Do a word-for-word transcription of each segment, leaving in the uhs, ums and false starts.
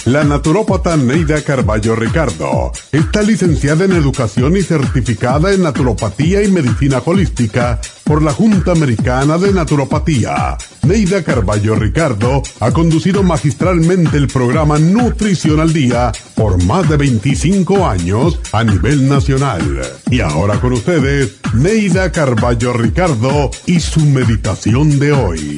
La naturópata Neida Carballo Ricardo está licenciada en Educación y certificada en Naturopatía y Medicina Holística por la Junta Americana de Naturopatía. Neida Carballo Ricardo ha conducido magistralmente el programa Nutrición al Día por más de veinticinco años a nivel nacional. Y ahora con ustedes, Neida Carballo Ricardo y su meditación de hoy.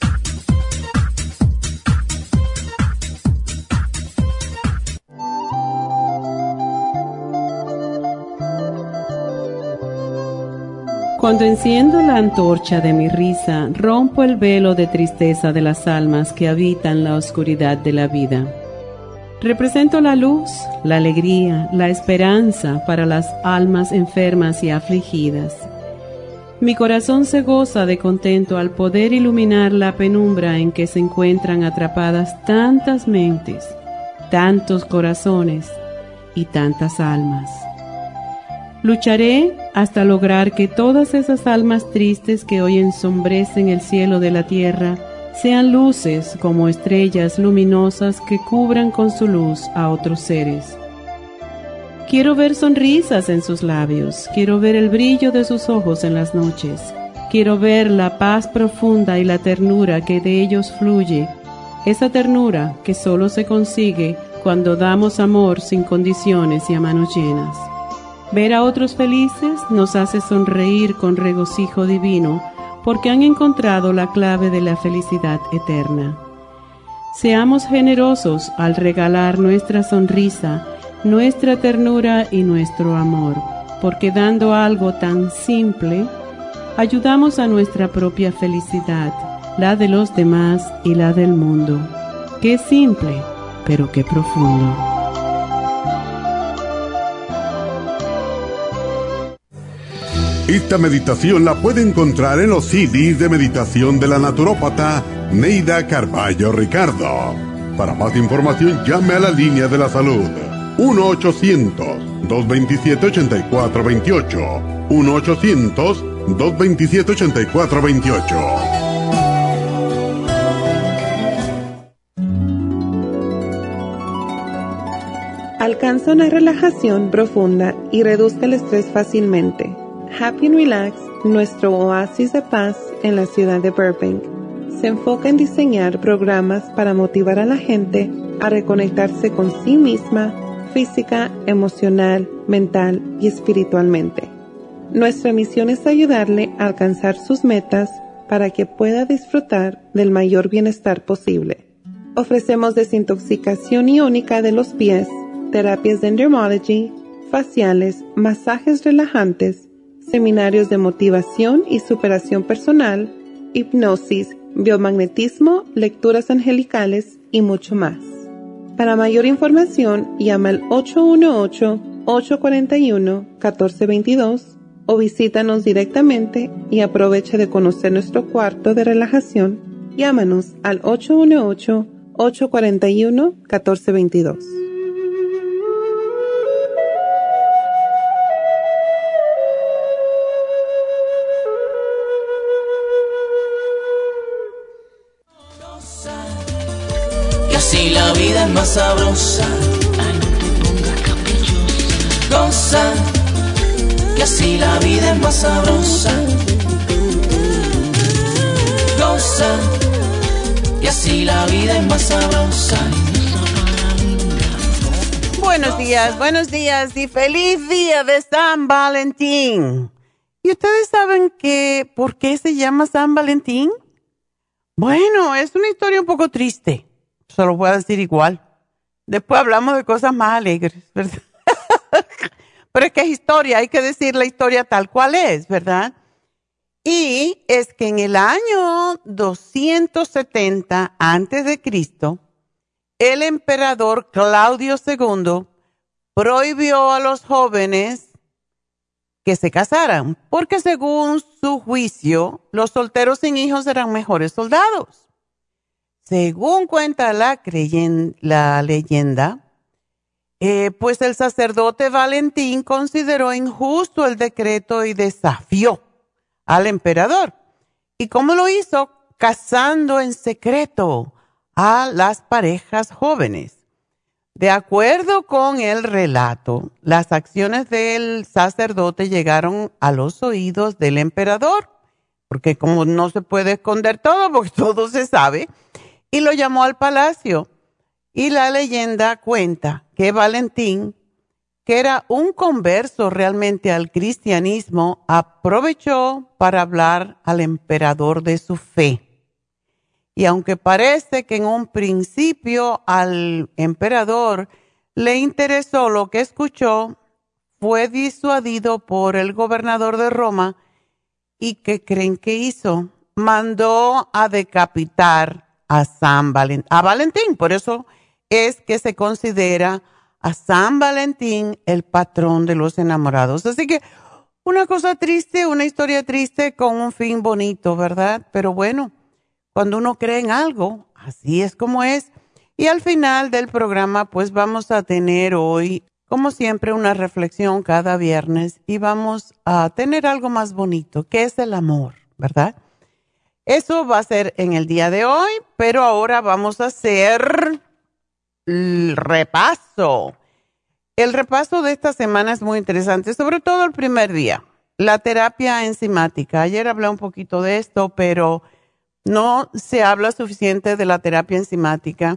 Cuando enciendo la antorcha de mi risa, rompo el velo de tristeza de las almas que habitan la oscuridad de la vida. Represento la luz, la alegría, la esperanza para las almas enfermas y afligidas. Mi corazón se goza de contento al poder iluminar la penumbra en que se encuentran atrapadas tantas mentes, tantos corazones y tantas almas. Lucharé hasta lograr que todas esas almas tristes que hoy ensombrecen el cielo de la tierra sean luces como estrellas luminosas que cubran con su luz a otros seres. Quiero ver sonrisas en sus labios, quiero ver el brillo de sus ojos en las noches, quiero ver la paz profunda y la ternura que de ellos fluye, esa ternura que solo se consigue cuando damos amor sin condiciones y a manos llenas. Ver a otros felices nos hace sonreír con regocijo divino porque han encontrado la clave de la felicidad eterna. Seamos generosos al regalar nuestra sonrisa, nuestra ternura y nuestro amor, porque dando algo tan simple, ayudamos a nuestra propia felicidad, la de los demás y la del mundo. Qué simple, pero qué profundo. Esta meditación la puede encontrar en los C Ds de meditación de la naturópata Neida Carballo Ricardo. Para más información, llame a la línea de la salud uno ochocientos, dos veintisiete, ochenta y cuatro veintiocho. uno ochocientos, dos veintisiete, ochenta y cuatro veintiocho. Alcanza una relajación profunda y reduzca el estrés fácilmente. Happy and Relax, nuestro oasis de paz en la ciudad de Burbank, se enfoca en diseñar programas para motivar a la gente a reconectarse con sí misma, física, emocional, mental y espiritualmente. Nuestra misión es ayudarle a alcanzar sus metas para que pueda disfrutar del mayor bienestar posible. Ofrecemos desintoxicación iónica de los pies, terapias de dermology, faciales, masajes relajantes, seminarios de motivación y superación personal, hipnosis, biomagnetismo, lecturas angelicales y mucho más. Para mayor información, llama al ocho uno ocho, ocho cuatro uno, uno cuatro dos dos o visítanos directamente y aprovecha de conocer nuestro cuarto de relajación. Llámanos al ocho uno ocho, ocho cuatro uno, uno cuatro dos dos. Así la vida es más sabrosa. Ay, no te pongas caprichosa. Goza, que así la vida es más sabrosa. Goza, que así la vida es más sabrosa. Buenos días, buenos días y feliz día de San Valentín. ¿Y ustedes saben que por qué se llama San Valentín? Bueno, es una historia un poco triste. Se lo voy a decir igual. Después hablamos de cosas más alegres, ¿verdad? Pero es que es historia, hay que decir la historia tal cual es, ¿verdad? Y es que en el año doscientos setenta antes de Cristo, el emperador Claudio segundo prohibió a los jóvenes que se casaran, porque según su juicio, los solteros sin hijos eran mejores soldados. Según cuenta la, creyen, la leyenda, eh, pues el sacerdote Valentín consideró injusto el decreto y desafió al emperador. ¿Y cómo lo hizo? Casando en secreto a las parejas jóvenes. De acuerdo con el relato, las acciones del sacerdote llegaron a los oídos del emperador, porque como no se puede esconder todo, porque todo se sabe, y lo llamó al palacio. Y la leyenda cuenta que Valentín, que era un converso realmente al cristianismo, aprovechó para hablar al emperador de su fe. Y aunque parece que en un principio al emperador le interesó lo que escuchó, fue disuadido por el gobernador de Roma. ¿Y qué creen que hizo? Mandó a decapitar a San Valentín, a Valentín. Por eso es que se considera a San Valentín el patrón de los enamorados. Así que una cosa triste, una historia triste con un fin bonito, ¿verdad? Pero bueno, cuando uno cree en algo, así es como es. Y al final del programa, pues vamos a tener hoy, como siempre, una reflexión cada viernes y vamos a tener algo más bonito, que es el amor, ¿verdad? Eso va a ser en el día de hoy, pero ahora vamos a hacer el repaso. El repaso de esta semana es muy interesante, sobre todo el primer día, la terapia enzimática. Ayer hablé un poquito de esto, pero no se habla suficiente de la terapia enzimática.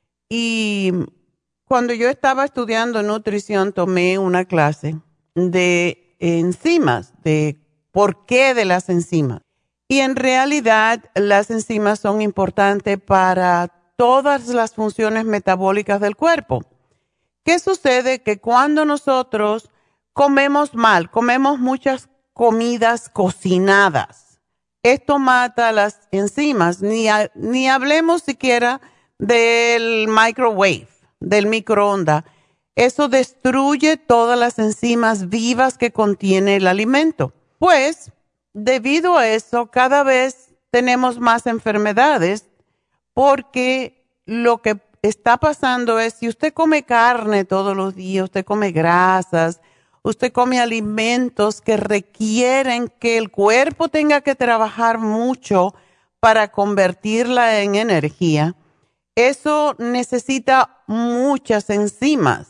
Y cuando yo estaba estudiando nutrición, tomé una clase de enzimas, de por qué de las enzimas. Y en realidad las enzimas son importantes para todas las funciones metabólicas del cuerpo. ¿Qué sucede? Que cuando nosotros comemos mal, comemos muchas comidas cocinadas, esto mata las enzimas, ni, a, ni hablemos siquiera del microwave, del microondas. Eso destruye todas las enzimas vivas que contiene el alimento. Pues, debido a eso, cada vez tenemos más enfermedades porque lo que está pasando es, si usted come carne todos los días, usted come grasas, usted come alimentos que requieren que el cuerpo tenga que trabajar mucho para convertirla en energía, eso necesita muchas enzimas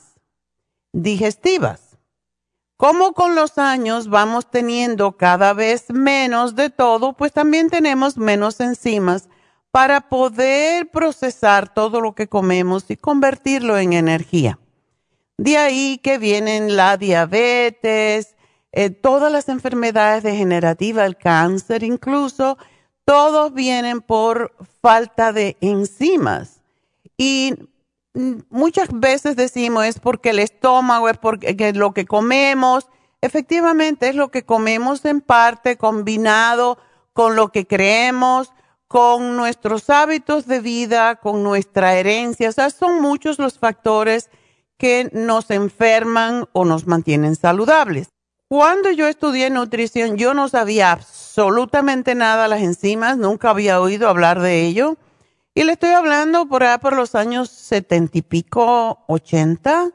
digestivas. Como con los años vamos teniendo cada vez menos de todo, pues también tenemos menos enzimas para poder procesar todo lo que comemos y convertirlo en energía. De ahí que vienen la diabetes, eh, todas las enfermedades degenerativas, el cáncer incluso, todos vienen por falta de enzimas. Y muchas veces decimos es porque el estómago, es porque es lo que comemos. Efectivamente es lo que comemos en parte combinado con lo que creemos, con nuestros hábitos de vida, con nuestra herencia. O sea, son muchos los factores que nos enferman o nos mantienen saludables. Cuando yo estudié nutrición, yo no sabía absolutamente nada de las enzimas, nunca había oído hablar de ello. Y le estoy hablando por allá por los años setenta y pico, ochenta.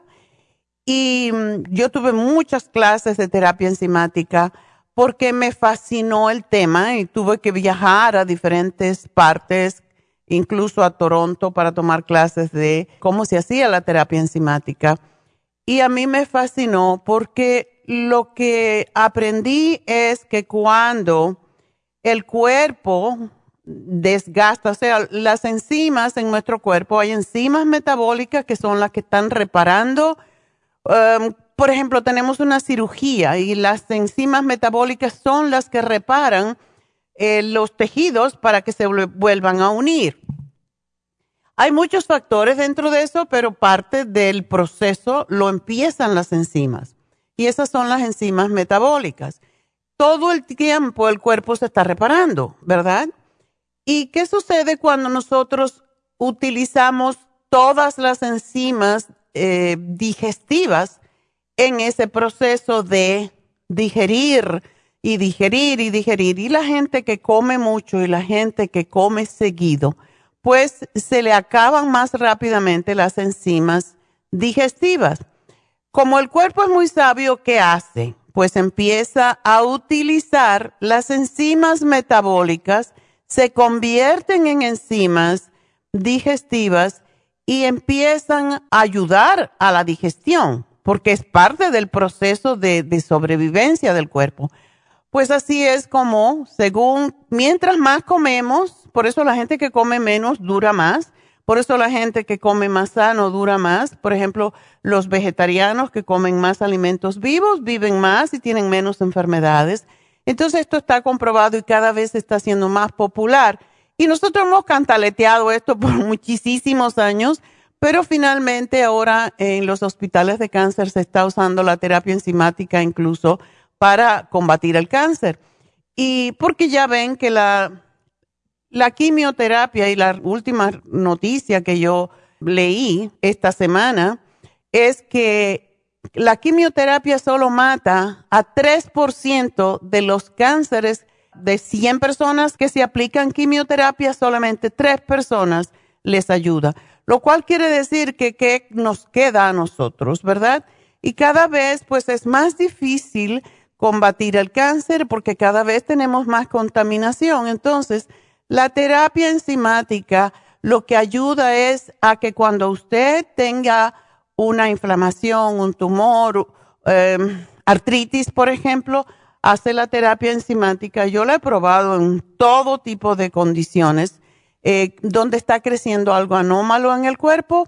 Y yo tuve muchas clases de terapia enzimática porque me fascinó el tema y tuve que viajar a diferentes partes, incluso a Toronto, para tomar clases de cómo se hacía la terapia enzimática. Y a mí me fascinó porque lo que aprendí es que cuando el cuerpo desgasta, o sea, las enzimas en nuestro cuerpo, hay enzimas metabólicas que son las que están reparando. Um, por ejemplo, tenemos una cirugía y las enzimas metabólicas son las que reparan eh, los tejidos para que se vuelvan a unir. Hay muchos factores dentro de eso, pero parte del proceso lo empiezan las enzimas. Y esas son las enzimas metabólicas. Todo el tiempo el cuerpo se está reparando, ¿verdad? ¿Y qué sucede cuando nosotros utilizamos todas las enzimas eh, digestivas en ese proceso de digerir y digerir y digerir? Y la gente que come mucho y la gente que come seguido, pues se le acaban más rápidamente las enzimas digestivas. Como el cuerpo es muy sabio, ¿qué hace? Pues empieza a utilizar las enzimas metabólicas, se convierten en enzimas digestivas y empiezan a ayudar a la digestión, porque es parte del proceso de, de sobrevivencia del cuerpo. Pues así es como, según, mientras más comemos, por eso la gente que come menos dura más, por eso la gente que come más sano dura más. Por ejemplo, los vegetarianos que comen más alimentos vivos viven más y tienen menos enfermedades. Entonces esto está comprobado y cada vez se está haciendo más popular. Y nosotros hemos cantaleteado esto por muchísimos años, pero finalmente ahora en los hospitales de cáncer se está usando la terapia enzimática incluso para combatir el cáncer. Y porque ya ven que la, la quimioterapia y la última noticia que yo leí esta semana es que la quimioterapia solo mata a tres por ciento de los cánceres. De cien personas que se aplican quimioterapia, solamente tres personas les ayuda. Lo cual quiere decir que, que nos queda a nosotros, ¿verdad? Y cada vez pues es más difícil combatir el cáncer porque cada vez tenemos más contaminación. Entonces, la terapia enzimática lo que ayuda es a que cuando usted tenga una inflamación, un tumor, eh, artritis, por ejemplo, hace la terapia enzimática. Yo la he probado en todo tipo de condiciones, eh, donde está creciendo algo anómalo en el cuerpo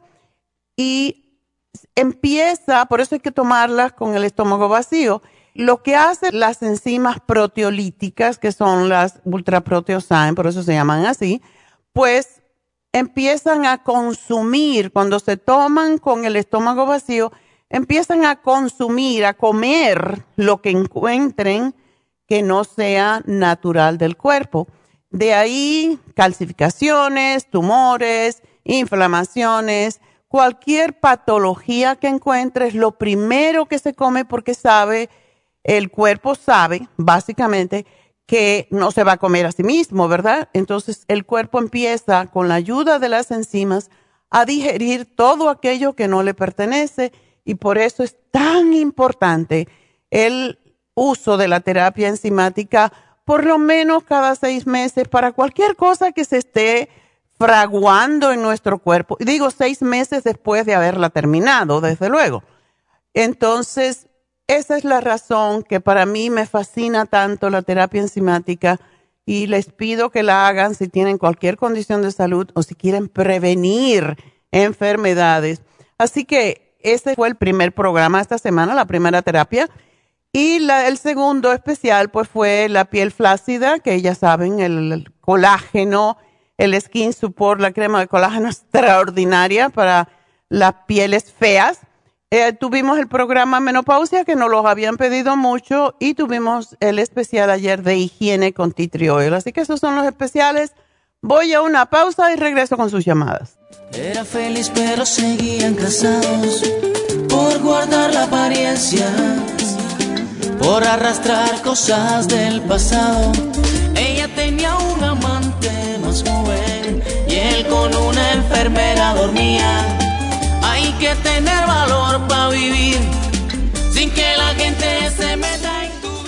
y empieza, por eso hay que tomarlas con el estómago vacío. Lo que hacen las enzimas proteolíticas, que son las ultraproteosymes, por eso se llaman así, pues empiezan a consumir, cuando se toman con el estómago vacío, empiezan a consumir, a comer lo que encuentren que no sea natural del cuerpo. De ahí calcificaciones, tumores, inflamaciones, cualquier patología que encuentres, lo primero que se come porque sabe, el cuerpo sabe básicamente que no se va a comer a sí mismo, ¿verdad? Entonces el cuerpo empieza con la ayuda de las enzimas a digerir todo aquello que no le pertenece. Y por eso es tan importante el uso de la terapia enzimática por lo menos cada seis meses para cualquier cosa que se esté fraguando en nuestro cuerpo. Y digo seis meses después de haberla terminado, desde luego. Entonces, esa es la razón que para mí me fascina tanto la terapia enzimática y les pido que la hagan si tienen cualquier condición de salud o si quieren prevenir enfermedades. Así que ese fue el primer programa esta semana, la primera terapia. Y la, el segundo especial pues fue la piel flácida, que ya saben, el, el colágeno, el Skin Support, la crema de colágeno extraordinaria para las pieles feas. Eh, tuvimos el programa Menopausia, que nos los habían pedido mucho, y tuvimos el especial ayer de higiene con tea tree oil. Así que esos son los especiales. Voy a una pausa y regreso con sus llamadas. Era feliz pero seguían casados por guardar la apariencia, por arrastrar cosas del pasado. Ella tenía un amante más joven y él con una enfermera dormía. Hay que tener valor para vivir sin que la gente se meta en tu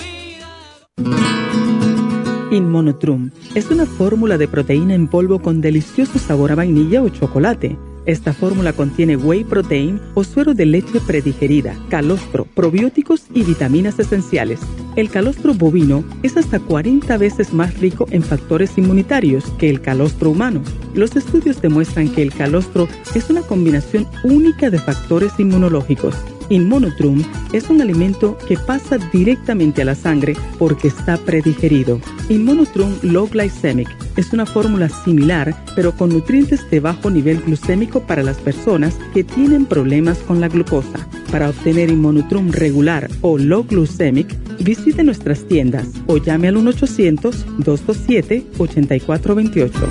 vida. Inmonotrum es una fórmula de proteína en polvo con delicioso sabor a vainilla o chocolate. Esta fórmula contiene whey protein o suero de leche predigerida, calostro, probióticos y vitaminas esenciales. El calostro bovino es hasta cuarenta veces más rico en factores inmunitarios que el calostro humano. Los estudios demuestran que el calostro es una combinación única de factores inmunológicos. Inmonotrum es un alimento que pasa directamente a la sangre porque está predigerido. Inmonotrum Low Glycemic es una fórmula similar, pero con nutrientes de bajo nivel glucémico para las personas que tienen problemas con la glucosa. Para obtener Inmonotrum regular o Low Glycemic, visite nuestras tiendas o llame al uno ochocientos, dos dos siete, ocho cuatro dos ocho.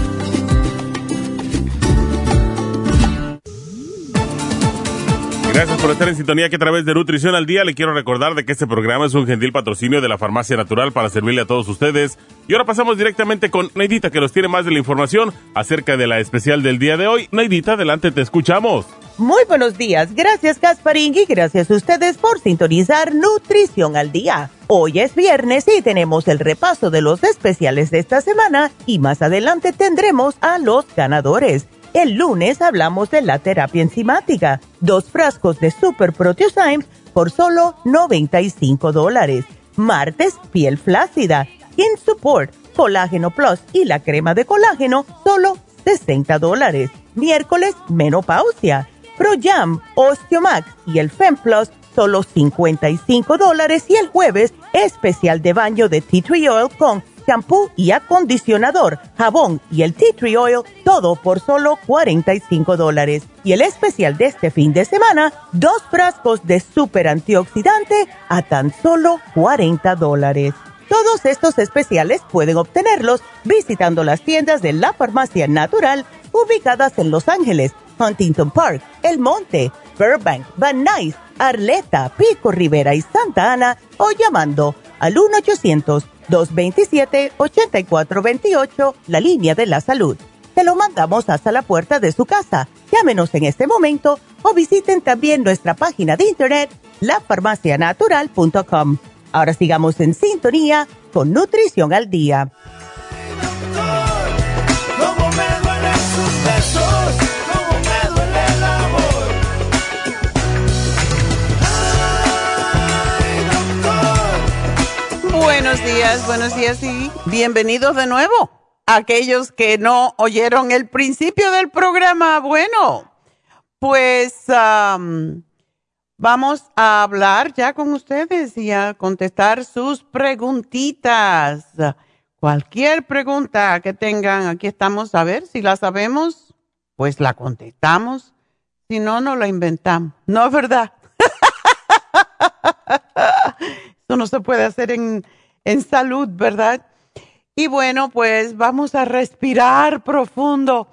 Gracias por estar en sintonía, que a través de Nutrición al Día le quiero recordar de que este programa es un gentil patrocinio de la Farmacia Natural para servirle a todos ustedes. Y ahora pasamos directamente con Neidita, que nos tiene más de la información acerca de la especial del día de hoy. Neidita, adelante, te escuchamos. Muy buenos días. Gracias, Gasparín, y gracias a ustedes por sintonizar Nutrición al Día. Hoy es viernes y tenemos el repaso de los especiales de esta semana y más adelante tendremos a los ganadores. El lunes hablamos de la terapia enzimática, dos frascos de Super Proteosymes por solo noventa y cinco dólares. Martes, piel flácida, Skin Support, Colágeno Plus y la crema de colágeno, solo sesenta dólares. Miércoles, menopausia, ProYam, Osteomax y el FemPlus, solo cincuenta y cinco dólares. Y el jueves, especial de baño de Tea Tree Oil con shampoo y acondicionador, jabón y el Tea Tree Oil, todo por solo cuarenta y cinco dólares. Y el especial de este fin de semana, dos frascos de super antioxidante a tan solo cuarenta dólares. Todos estos especiales pueden obtenerlos visitando las tiendas de la Farmacia Natural ubicadas en Los Ángeles, Huntington Park, El Monte, Burbank, Van Nuys, Arleta, Pico Rivera y Santa Ana o llamando al uno ochocientos, dos veintisiete, ochenta y cuatro veintiocho, la línea de la salud. Te lo mandamos hasta la puerta de su casa. Llámenos en este momento o visiten también nuestra página de internet la farmacia natural punto com. Ahora sigamos en sintonía con Nutrición al Día. Cómo me duelen sus besos, cómo me duele el amor. Ay, doctor. Buenos días, buenos días y bienvenidos de nuevo. Aquellos que no oyeron el principio del programa, bueno, pues um, vamos a hablar ya con ustedes y a contestar sus preguntitas. Cualquier pregunta que tengan, aquí estamos a ver si la sabemos, pues la contestamos. Si no, no la inventamos. No es verdad. Eso no se puede hacer en, en salud, ¿verdad? Y bueno, pues vamos a respirar profundo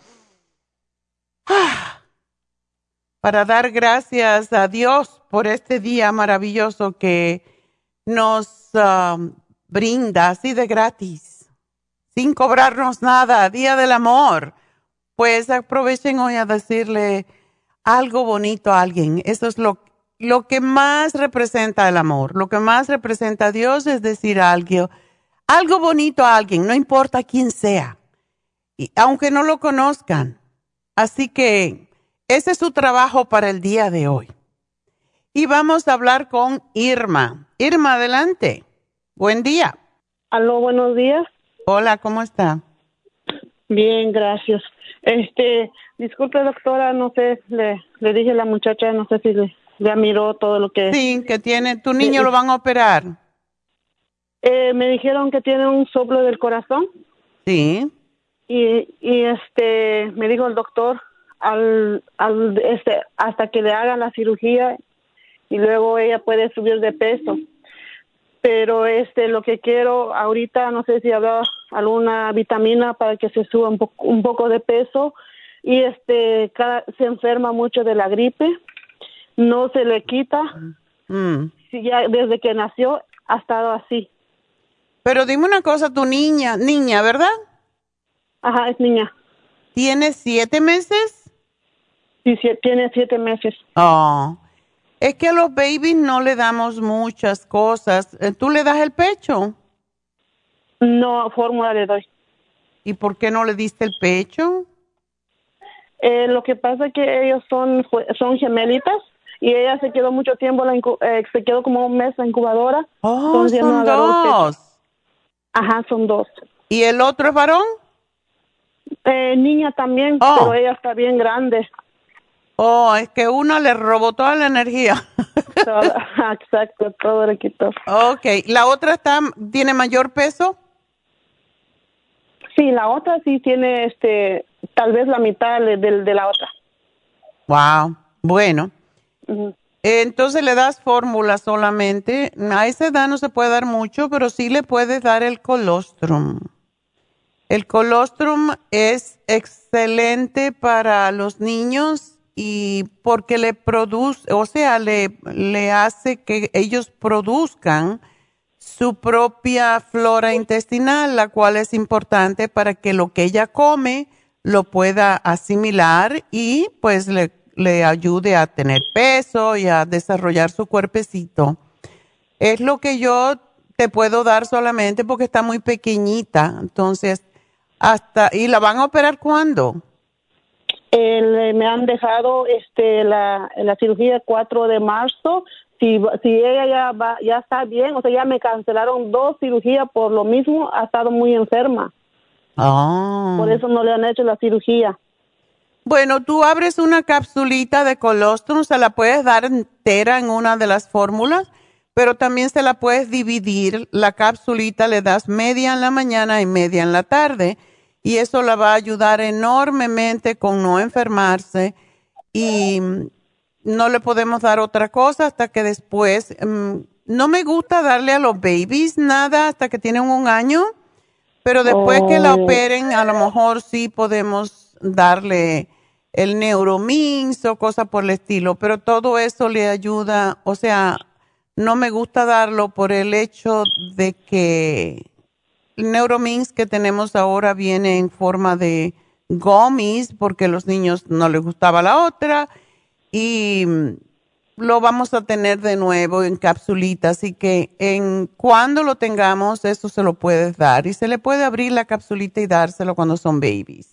para dar gracias a Dios por este día maravilloso que nos uh, brinda así de gratis, sin cobrarnos nada, Día del Amor. Pues aprovechen hoy a decirle algo bonito a alguien. Eso es lo, lo que más representa el amor. Lo que más representa a Dios es decir algo, algo bonito a alguien, no importa quién sea, y aunque no lo conozcan. Así que ese es su trabajo para el día de hoy. Y vamos a hablar con Irma. Irma, adelante. Buen día. Aló, buenos días. Hola, ¿cómo está? Bien, gracias. Este, disculpe, doctora, no sé, le, le dije a la muchacha, no sé si le, ya miró todo lo que... Sí, que tiene, tu niño eh, lo van a operar. Eh, me dijeron que tiene un soplo del corazón. Sí. Y, y este, me dijo el doctor, al, al, este, hasta que le hagan la cirugía y luego ella puede subir de peso. Pero este, lo que quiero ahorita, no sé si habrá alguna vitamina para que se suba un poco, un poco de peso. Y este, cada, se enferma mucho de la gripe, no se le quita. Mm. Sí, ya desde que nació ha estado así. Pero dime una cosa, tu niña, niña, ¿verdad? Ajá, es niña. ¿Tiene siete meses? Sí, sí, tiene siete meses. Oh, es que a los babies no le damos muchas cosas. ¿Tú le das el pecho? No, fórmula le doy. ¿Y por qué no le diste el pecho? Eh, lo que pasa es que ellos son, son gemelitas y ella se quedó mucho tiempo, la incu- eh, se quedó como un mes en la incubadora. Oh, Entonces son no agarró el pecho. dos. Ajá, son dos. ¿Y el otro es varón? Eh, niña también, Oh. pero ella está bien grande. Oh, es que una le robó toda la energía. Todo, exacto, todo le quitó. Ok, ¿la otra está, tiene mayor peso? Sí, la otra sí tiene, este, tal vez la mitad de, de, de la otra. Wow, bueno. Uh-huh. Entonces le das fórmula solamente. A esa edad no se puede dar mucho, pero sí le puedes dar el colostrum. El colostrum es excelente para los niños y porque le produce, o sea, le, le hace que ellos produzcan su propia flora intestinal, la cual es importante para que lo que ella come lo pueda asimilar y pues le, le ayude a tener peso y a desarrollar su cuerpecito. Es lo que yo te puedo dar solamente porque está muy pequeñita, entonces hasta, ¿y la van a operar cuándo? el, me han dejado este la, la cirugía el cuatro de marzo. Si, si ella ya va, ya está bien, o sea, ya me cancelaron dos cirugías por lo mismo, ha estado muy enferma. Oh. Por eso no le han hecho la cirugía. Bueno, tú abres una capsulita de colostrum, se la puedes dar entera en una de las fórmulas, pero también se la puedes dividir. La capsulita le das media en la mañana y media en la tarde, y eso la va a ayudar enormemente con no enfermarse, y no le podemos dar otra cosa hasta que después, um, no me gusta darle a los babies nada hasta que tienen un año, pero después oh. que la operen, a lo mejor sí podemos darle el Neuromins o cosas por el estilo, pero todo eso le ayuda, o sea, no me gusta darlo por el hecho de que el Neuromins que tenemos ahora viene en forma de gummies, porque a los niños no les gustaba la otra, y lo vamos a tener de nuevo en capsulita, así que en cuando lo tengamos, eso se lo puedes dar, y se le puede abrir la capsulita y dárselo cuando son babies.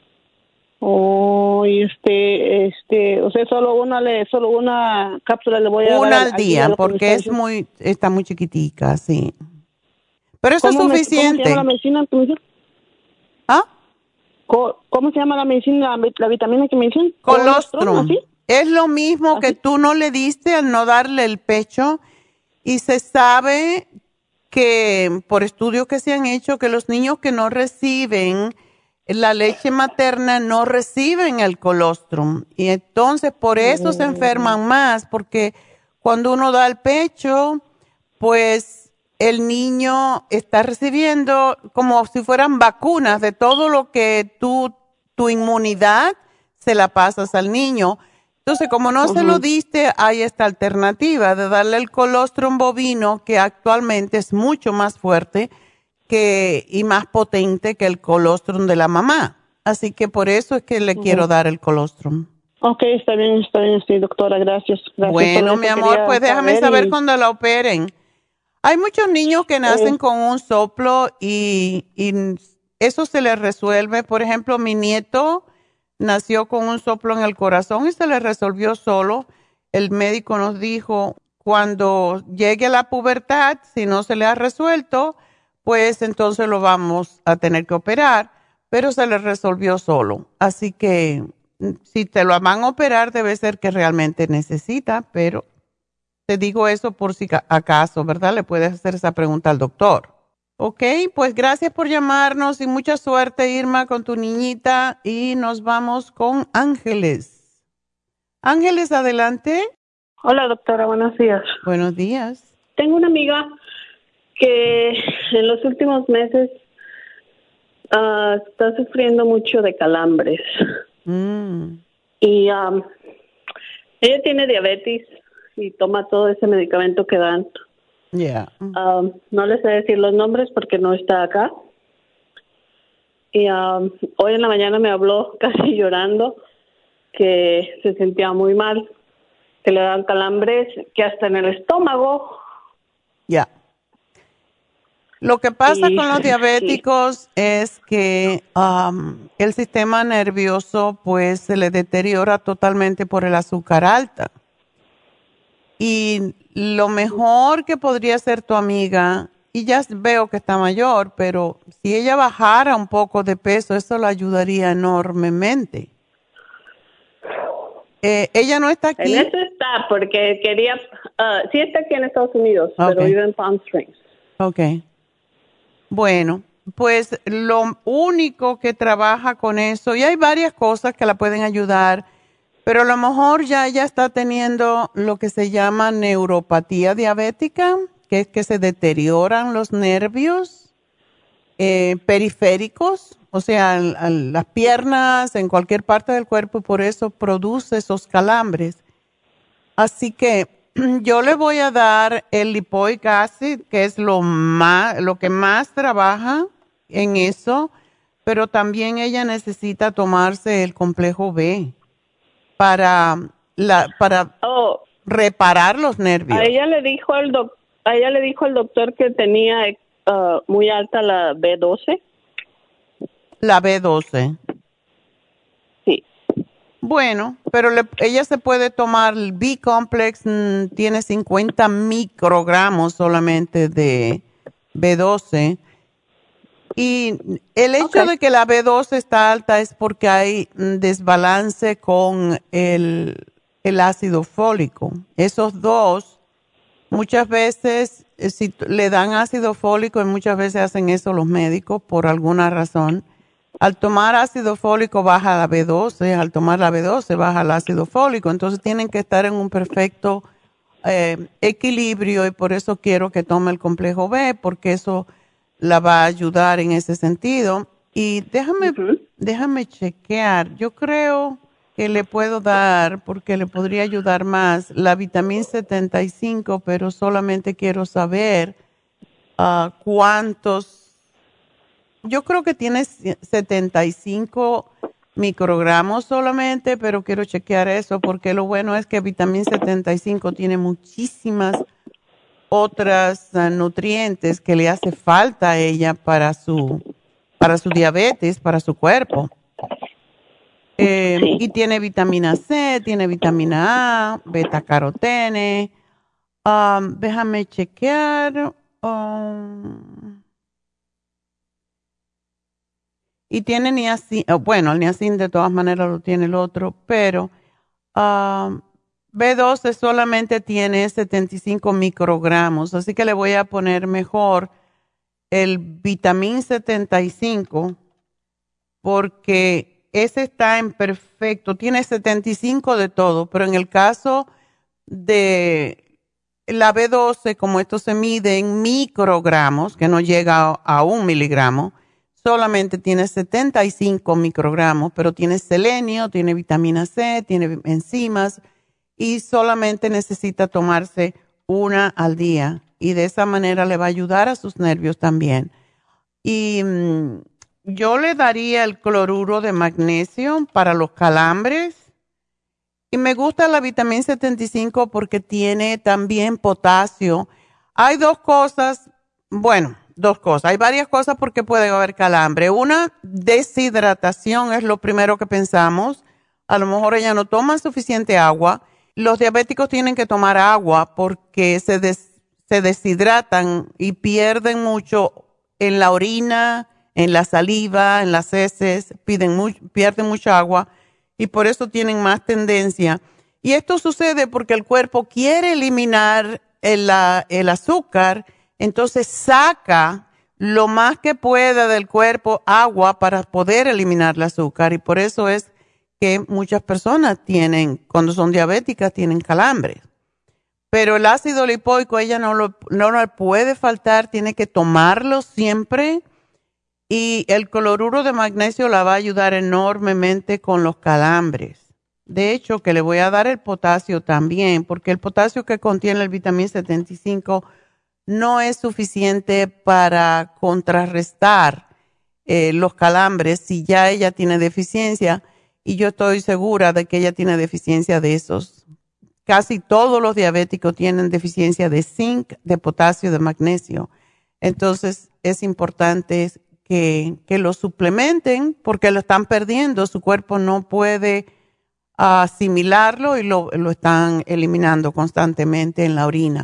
Oh, y este, este, o sea, solo una, le, solo una cápsula le voy a una dar. Una al día, porque es muy, está muy chiquitica, sí. Pero eso es suficiente. Me, ¿Cómo se llama la medicina? ¿Ah? ¿Cómo, ¿Cómo se llama la medicina, la, la vitamina que me dicen? Colostrum. Es lo mismo ¿Así? Que tú no le diste al no darle el pecho, y se sabe que, por estudios que se han hecho, que los niños que no reciben la leche materna no reciben el colostrum, y entonces por eso se enferman más, porque cuando uno da el pecho, pues el niño está recibiendo como si fueran vacunas de todo lo que tú, tu inmunidad se la pasas al niño. Entonces, como no uh-huh. se lo diste, hay esta alternativa de darle el colostrum bovino, que actualmente es mucho más fuerte que, y más potente que el colostrum de la mamá. Así que por eso es que le uh-huh. quiero dar el colostrum. Ok, está bien, está bien, sí, doctora, gracias. gracias bueno, mi amor, pues déjame saber, saber y... cuando la operen. Hay muchos niños que nacen eh. con un soplo y, y eso se les resuelve. Por ejemplo, mi nieto nació con un soplo en el corazón y se le resolvió solo. El médico nos dijo, cuando llegue a la pubertad, si no se le ha resuelto, pues entonces lo vamos a tener que operar, pero se le resolvió solo. Así que si te lo van a operar, debe ser que realmente necesita, pero te digo eso por si acaso, ¿verdad? Le puedes hacer esa pregunta al doctor. Ok, pues gracias por llamarnos y mucha suerte, Irma, con tu niñita, y nos vamos con Ángeles. Ángeles, adelante. Hola, doctora, buenos días. Buenos días. Tengo una amiga que en los últimos meses uh, está sufriendo mucho de calambres. Mm. Y um, ella tiene diabetes y toma todo ese medicamento que dan. Yeah. Um, no les sé decir los nombres porque no está acá. Y um, hoy en la mañana me habló casi llorando que se sentía muy mal, que le dan calambres, que hasta en el estómago. Ya. Yeah. Lo que pasa y, con los diabéticos sí. es que um, el sistema nervioso pues se le deteriora totalmente por el azúcar alta. Y lo mejor que podría hacer tu amiga, y ya veo que está mayor, pero si ella bajara un poco de peso, eso la ayudaría enormemente. Eh, ella no está aquí. En eso está, porque quería, uh, sí está aquí en Estados Unidos, okay. pero vive en Palm Springs. Ok. Bueno, pues lo único que trabaja con eso, y hay varias cosas que la pueden ayudar, pero a lo mejor ya ella está teniendo lo que se llama neuropatía diabética, que es que se deterioran los nervios eh, periféricos, o sea, en, en las piernas, en cualquier parte del cuerpo, y por eso produce esos calambres. Así que yo le voy a dar el lipoic acid, que es lo más, lo que más trabaja en eso, pero también ella necesita tomarse el complejo B para la para oh, reparar los nervios. A ella le dijo el doc, a ella le dijo el doctor que tenía uh, muy alta la B doce. La B doce. Sí. Bueno, pero le, ella se puede tomar el B-Complex, mmm, tiene cincuenta microgramos solamente de B doce. Y el hecho okay. de que la B doce está alta es porque hay desbalance con el, el ácido fólico. Esos dos, muchas veces, si le dan ácido fólico, y muchas veces hacen eso los médicos por alguna razón, al tomar ácido fólico baja la B doce, al tomar la B doce baja el ácido fólico, entonces tienen que estar en un perfecto eh, equilibrio y por eso quiero que tome el complejo B, porque eso la va a ayudar en ese sentido. Y déjame, uh-huh. déjame chequear, yo creo que le puedo dar, porque le podría ayudar más, la vitamina setenta y cinco, pero solamente quiero saber uh, cuántos. Yo creo que tiene setenta y cinco microgramos solamente, pero quiero chequear eso porque lo bueno es que vitamina setenta y cinco tiene muchísimas otras uh, nutrientes que le hace falta a ella para su, para su diabetes, para su cuerpo. Eh, sí. Y tiene vitamina C, tiene vitamina A, beta carotene. Um, déjame chequear. Um, Y tiene niacin, bueno, el niacin de todas maneras lo tiene el otro, pero uh, B doce solamente tiene setenta y cinco microgramos, así que le voy a poner mejor el vitamín setenta y cinco porque ese está en perfecto, tiene setenta y cinco de todo, pero en el caso de la B doce, como esto se mide en microgramos, que no llega a, a un miligramo, solamente tiene setenta y cinco microgramos, pero tiene selenio, tiene vitamina C, tiene enzimas y solamente necesita tomarse una al día. Y de esa manera le va a ayudar a sus nervios también. Y mmm, yo le daría el cloruro de magnesio para los calambres. Y me gusta la vitamina setenta y cinco porque tiene también potasio. Hay dos cosas, bueno, Dos cosas. Hay varias cosas porque puede haber calambre. Una, deshidratación es lo primero que pensamos. A lo mejor ella no toma suficiente agua. Los diabéticos tienen que tomar agua porque se, des, se deshidratan y pierden mucho en la orina, en la saliva, en las heces, piden mu- pierden mucha agua y por eso tienen más tendencia. Y esto sucede porque el cuerpo quiere eliminar el, la, el azúcar. Entonces saca lo más que pueda del cuerpo agua para poder eliminar el azúcar y por eso es que muchas personas tienen, cuando son diabéticas, tienen calambres. Pero el ácido lipoico ella no lo, no le puede faltar, tiene que tomarlo siempre y el cloruro de magnesio la va a ayudar enormemente con los calambres. De hecho, que le voy a dar el potasio también, porque el potasio que contiene el vitamina setenta y cinco no es suficiente para contrarrestar eh, los calambres si ya ella tiene deficiencia y yo estoy segura de que ella tiene deficiencia de esos. Casi todos los diabéticos tienen deficiencia de zinc, de potasio, de magnesio. Entonces es importante que, que lo suplementen porque lo están perdiendo. Su cuerpo no puede asimilarlo y lo, lo están eliminando constantemente en la orina.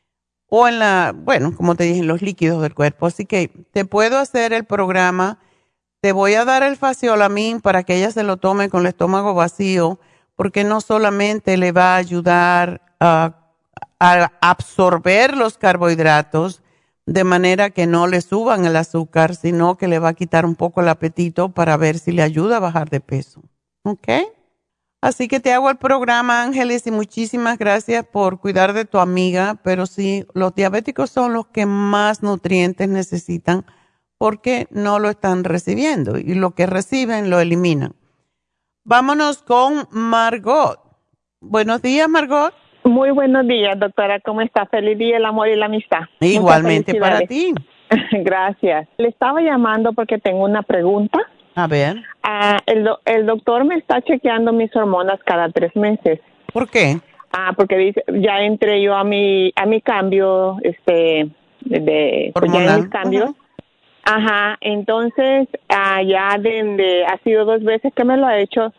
O en la, bueno, como te dije, en los líquidos del cuerpo. Así que te puedo hacer el programa. Te voy a dar el Faciolamin para que ella se lo tome con el estómago vacío, porque no solamente le va a ayudar a, a absorber los carbohidratos de manera que no le suban el azúcar, sino que le va a quitar un poco el apetito para ver si le ayuda a bajar de peso. ¿Ok? Así que te hago el programa, Ángeles, y muchísimas gracias por cuidar de tu amiga, pero sí, los diabéticos son los que más nutrientes necesitan porque no lo están recibiendo y lo que reciben lo eliminan. Vámonos con Margot. Buenos días, Margot. Muy buenos días, doctora. ¿Cómo está? Feliz día, el amor y la amistad. Igualmente para ti. Gracias. Le estaba llamando porque tengo una pregunta. A ver. Uh, el, do, el doctor me está chequeando mis hormonas cada tres meses. ¿Por qué? Ah, porque dice, ya entré yo a mi a mi cambio, este, de, pues ya en mis cambios. Uh-huh. Ajá, entonces, uh, ya de, de, ha sido dos veces que me lo ha hecho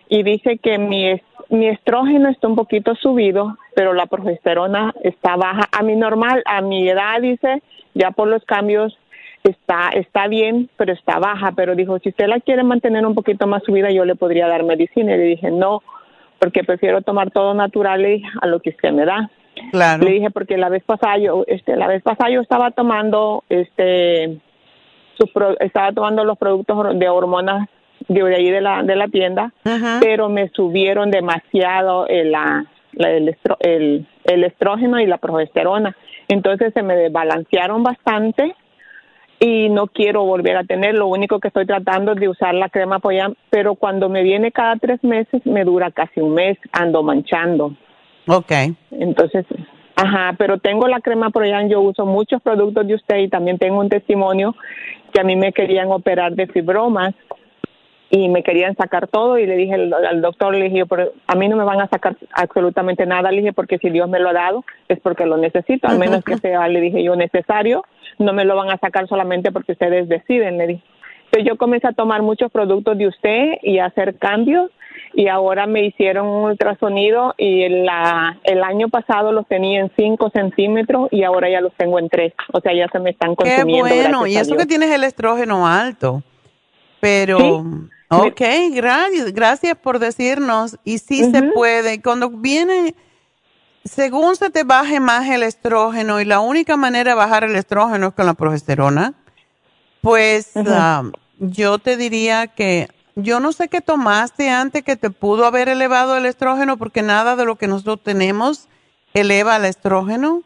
y dice que mi, es- mi estrógeno está un poquito subido, pero la progesterona está baja. A mi normal, a mi edad, dice, ya por los cambios está está bien, pero está baja. Pero dijo, si usted la quiere mantener un poquito más subida, yo le podría dar medicina. Y le dije, no, porque prefiero tomar todo natural le dije, a lo que usted me da. Claro. Le dije, porque la vez pasada yo, este, la vez pasada yo estaba tomando, este, sus pro- estaba tomando los productos de hormonas de, de ahí de la de la tienda, Ajá. pero me subieron demasiado el, la, la- el, estro- el, el estrógeno y la progesterona. Entonces se me desbalancearon bastante y no quiero volver a tener. Lo único que estoy tratando es de usar la crema Poyam, pero cuando me viene cada tres meses me dura casi un mes, ando manchando. Okay. Entonces, ajá, pero tengo la crema Proyan, yo uso muchos productos de usted y también tengo un testimonio que a mí me querían operar de fibromas y me querían sacar todo y le dije al, al doctor, le dije, pero a mí no me van a sacar absolutamente nada, le dije, porque si Dios me lo ha dado es porque lo necesito, al menos que sea, le dije yo, necesario, no me lo van a sacar solamente porque ustedes deciden, le dije. Entonces yo comencé a tomar muchos productos de usted y a hacer cambios y ahora me hicieron un ultrasonido y el, la, el año pasado los tenía en cinco centímetros y ahora ya los tengo en tres, o sea, ya se me están Qué consumiendo. bueno, y gracias a eso Dios. que tienes el estrógeno alto. Pero, Sí. ok, gracias, gracias por decirnos. Y sí se Ujú. puede. Cuando viene, según se te baje más el estrógeno, y la única manera de bajar el estrógeno es con la progesterona, pues Ujú. ah, yo te diría que yo no sé qué tomaste antes que te pudo haber elevado el estrógeno, porque nada de lo que nosotros tenemos eleva el estrógeno.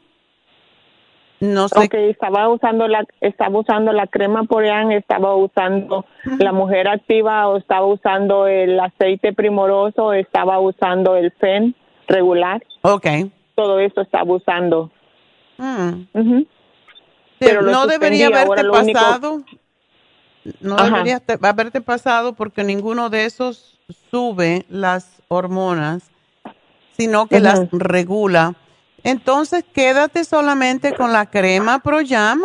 No sé. Ok, estaba usando la estaba usando la crema Porean, estaba usando la mujer activa, o estaba usando el aceite primoroso, estaba usando el Fen regular. Ok. Todo eso estaba usando. Mm. Ujú. Te- Pero lo no debería suspendí, ahora haberte lo único- pasado, no Ajá. debería te- haberte pasado porque ninguno de esos sube las hormonas, sino que Ujú. las regula. Entonces, quédate solamente con la crema ProYam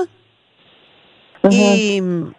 y,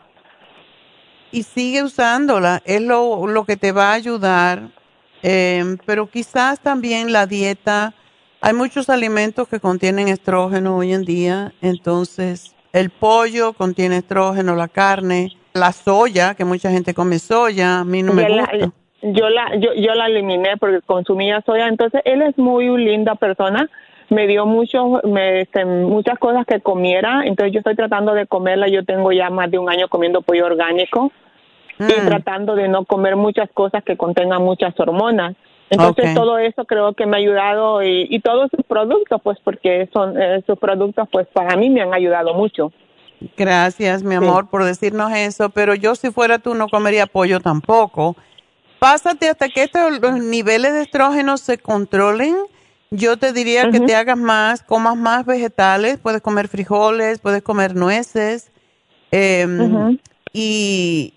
y sigue usándola. Es lo, lo que te va a ayudar. Eh, pero quizás también la dieta. Hay muchos alimentos que contienen estrógeno hoy en día. Entonces, el pollo contiene estrógeno, la carne, la soya, que mucha gente come soya. A mí no me Ya la- gusta. yo la yo, yo la eliminé porque consumía soya. Entonces él es muy linda persona, me dio mucho me, este, muchas cosas que comiera, entonces yo estoy tratando de comerla. Yo tengo ya más de un año comiendo pollo orgánico y Mm. tratando de no comer muchas cosas que contengan muchas hormonas. Entonces Ok. todo eso creo que me ha ayudado y, y todos sus productos, pues porque son eh, sus productos, pues para mí me han ayudado mucho. Gracias, mi amor, por decirnos eso, pero yo si fuera tú no comería pollo tampoco. Pásate hasta que estos los niveles de estrógeno se controlen. Yo te diría que Ujú. te hagas más, comas más vegetales, puedes comer frijoles, puedes comer nueces, eh, Ujú. y,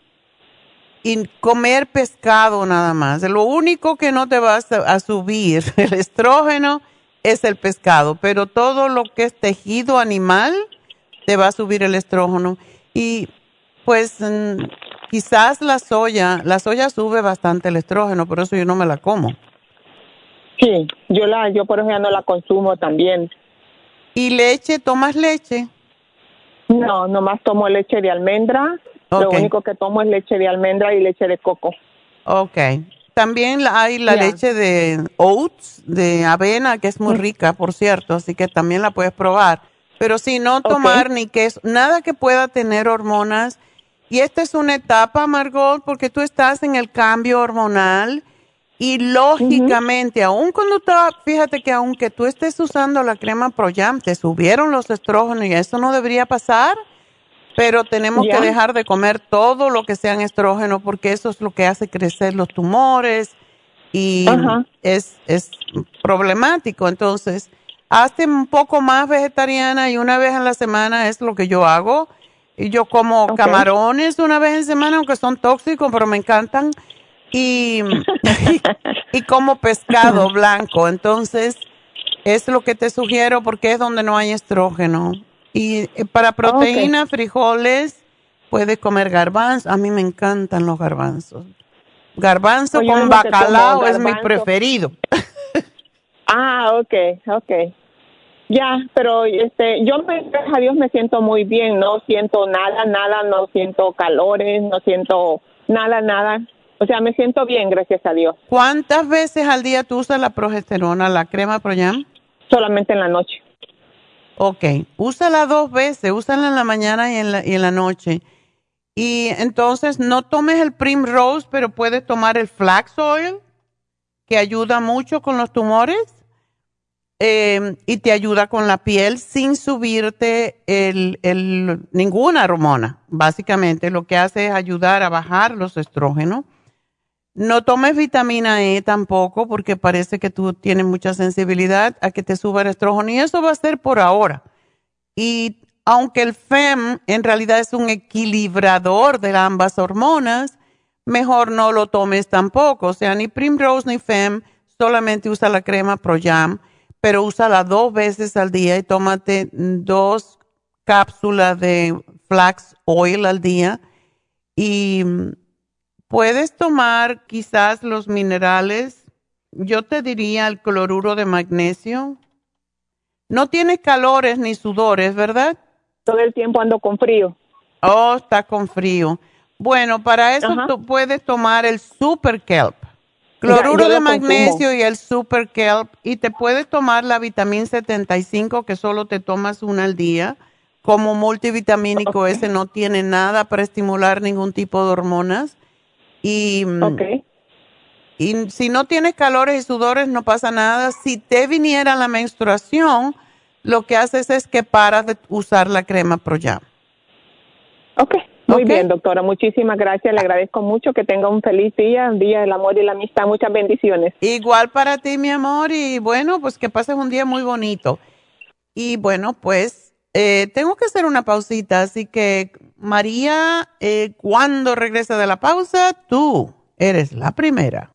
y comer pescado nada más. Lo único que no te va a, a subir el estrógeno es el pescado, pero todo lo que es tejido animal te va a subir el estrógeno. Y pues mm, quizás la soya, la soya sube bastante el estrógeno, por eso yo no me la como. Sí, yo la yo por eso ya no la consumo también. ¿Y leche? ¿Tomas leche? No, nomás tomo leche de almendra. Lo Ok. único que tomo es leche de almendra y leche de coco. Ok. También la- hay la Ya. leche de oats, de avena, que es muy rica, por cierto, así que también la puedes probar. Pero si no tomar ni queso, nada que pueda tener hormonas. Y esta es una etapa, Margot, porque tú estás en el cambio hormonal y lógicamente, aun cuando tú, fíjate que aunque tú estés usando la crema ProYam, te subieron los estrógenos y eso no debería pasar. Pero tenemos Ya. que dejar de comer todo lo que sean estrógenos porque eso es lo que hace crecer los tumores y Ajá. es, es problemático. Entonces, hazte un poco más vegetariana y una vez a la semana es lo que yo hago. Y yo como Ok. camarones una vez en semana, aunque son tóxicos, pero me encantan. Y, y, y como pescado blanco. Entonces, es lo que te sugiero porque es donde no hay estrógeno. Y eh, para proteína, frijoles, puedes comer garbanzos. A mí me encantan los garbanzos. Garbanzo Pues yo con no sé, bacalao como es mi garbanzo. preferido. Ah, okay, okay. Ya, pero este, yo me, gracias a Dios me siento muy bien, no siento nada, nada, no siento calores, no siento nada, nada. O sea, me siento bien, gracias a Dios. ¿Cuántas veces al día tú usas la progesterona, la crema Proyam? Solamente en la noche. Ok, úsala dos veces, úsala en la mañana y en la, y en la noche. Y entonces no tomes el Primrose, pero puedes tomar el Flax Oil, que ayuda mucho con los tumores eh, y te ayuda con la piel sin subirte el, el, ninguna hormona. Básicamente lo que hace es ayudar a bajar los estrógenos. No tomes vitamina E tampoco, porque parece que tú tienes mucha sensibilidad a que te suba el estrógeno, y eso va a ser por ahora. Y aunque el F E M en realidad es un equilibrador de ambas hormonas, mejor no lo tomes tampoco. O sea, ni Primrose ni F E M, solamente usa la crema Proyam, pero úsala dos veces al día y tómate dos cápsulas de Flax Oil al día. Y puedes tomar quizás los minerales, yo te diría el cloruro de magnesio. No tienes calores ni sudores, ¿verdad? Todo el tiempo ando con frío. Oh, está con frío. Bueno, para eso Ajá. tú puedes tomar el Super Kelp. Cloruro Ya, yo de lo magnesio consumo. y el Super Kelp. Y te puedes tomar la vitamina setenta y cinco, que solo te tomas una al día. Como multivitamínico, Okay. ese no tiene nada para estimular ningún tipo de hormonas. Y, Okay. y si no tienes calores y sudores, no pasa nada. Si te viniera la menstruación, lo que haces es que paras de usar la crema Proyam. Okay. Muy Ok. bien, doctora. Muchísimas gracias. Le agradezco mucho. Que tenga un feliz día, un día del amor y la amistad. Muchas bendiciones. Igual para ti, mi amor, y bueno, pues que pases un día muy bonito. Y bueno, pues eh, tengo que hacer una pausita, así que María, eh, cuando regrese de la pausa, tú eres la primera.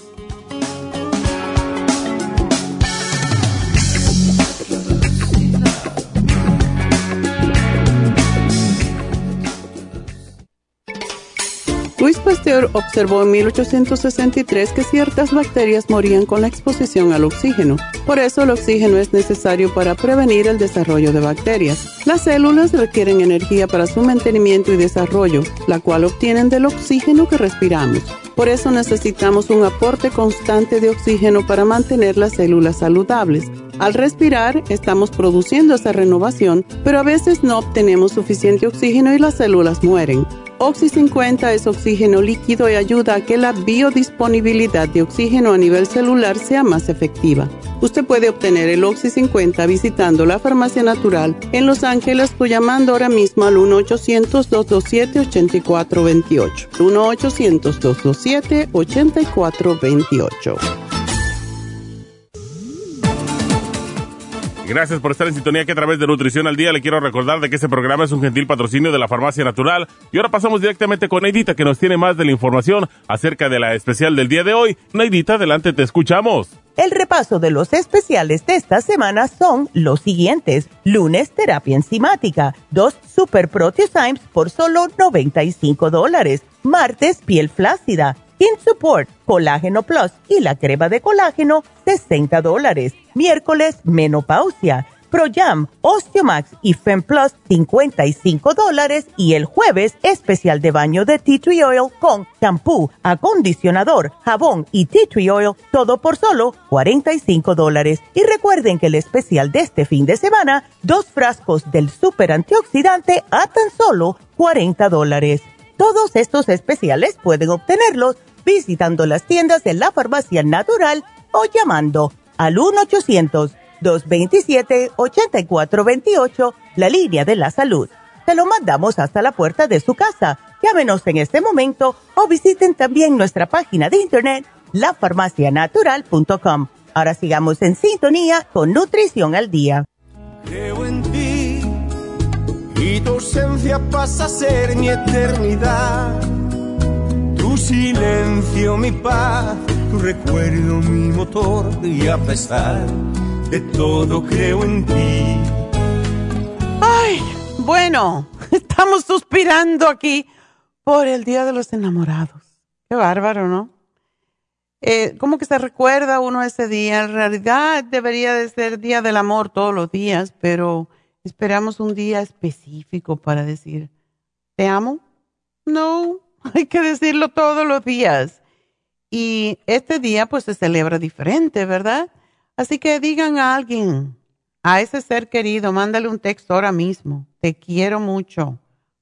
Louis Pasteur observó en mil ochocientos sesenta y tres que ciertas bacterias morían con la exposición al oxígeno. Por eso el oxígeno es necesario para prevenir el desarrollo de bacterias. Las células requieren energía para su mantenimiento y desarrollo, la cual obtienen del oxígeno que respiramos. Por eso necesitamos un aporte constante de oxígeno para mantener las células saludables. Al respirar, estamos produciendo esa renovación, pero a veces no obtenemos suficiente oxígeno y las células mueren. Oxy cincuenta es oxígeno líquido y ayuda a que la biodisponibilidad de oxígeno a nivel celular sea más efectiva. Usted puede obtener el Oxy cincuenta visitando la Farmacia Natural en Los Ángeles o llamando ahora mismo al uno ochocientos, dos dos siete, ocho cuatro dos ocho. uno ochocientos, dos dos siete, ocho cuatro dos ocho. Gracias por estar en sintonía, que a través de Nutrición al Día le quiero recordar de que este programa es un gentil patrocinio de la Farmacia Natural. Y ahora pasamos directamente con Neidita, que nos tiene más de la información acerca de la especial del día de hoy. Neidita, adelante, te escuchamos. El repaso de los especiales de esta semana son los siguientes. Lunes, terapia enzimática, dos Super Proteosymes por solo noventa y cinco dólares. Martes, piel flácida, Skin Support, Colágeno Plus y la crema de colágeno, sesenta dólares. Miércoles, menopausia, Proyam, Osteomax y Fem Plus, cincuenta y cinco dólares. Y el jueves, especial de baño de Tea Tree Oil con shampoo, acondicionador, jabón y Tea Tree Oil, todo por solo cuarenta y cinco dólares. Y recuerden que el especial de este fin de semana, dos frascos del super antioxidante a tan solo cuarenta dólares. Todos estos especiales pueden obtenerlos visitando las tiendas de la Farmacia Natural o llamando al uno ochocientos, dos veintisiete, ochenta y cuatro veintiocho, la línea de la salud. Se lo mandamos hasta la puerta de su casa. Llámenos en este momento o visiten también nuestra página de internet, la farmacia natural punto com. Ahora sigamos en sintonía con Nutrición al Día. Creo en ti y tu ausencia pasa a ser mi eternidad. Tu silencio, mi paz, tu recuerdo, mi motor, y a pesar de todo creo en ti. Ay, bueno, estamos suspirando aquí por el Día de los Enamorados. Qué bárbaro, ¿no? Eh, ¿Cómo que se recuerda uno ese día? En realidad debería de ser Día del Amor todos los días, pero esperamos un día específico para decir, ¿te amo? No, hay que decirlo todos los días. Y este día pues se celebra diferente, ¿verdad? Así que digan a alguien, a ese ser querido, mándale un texto ahora mismo. Te quiero mucho.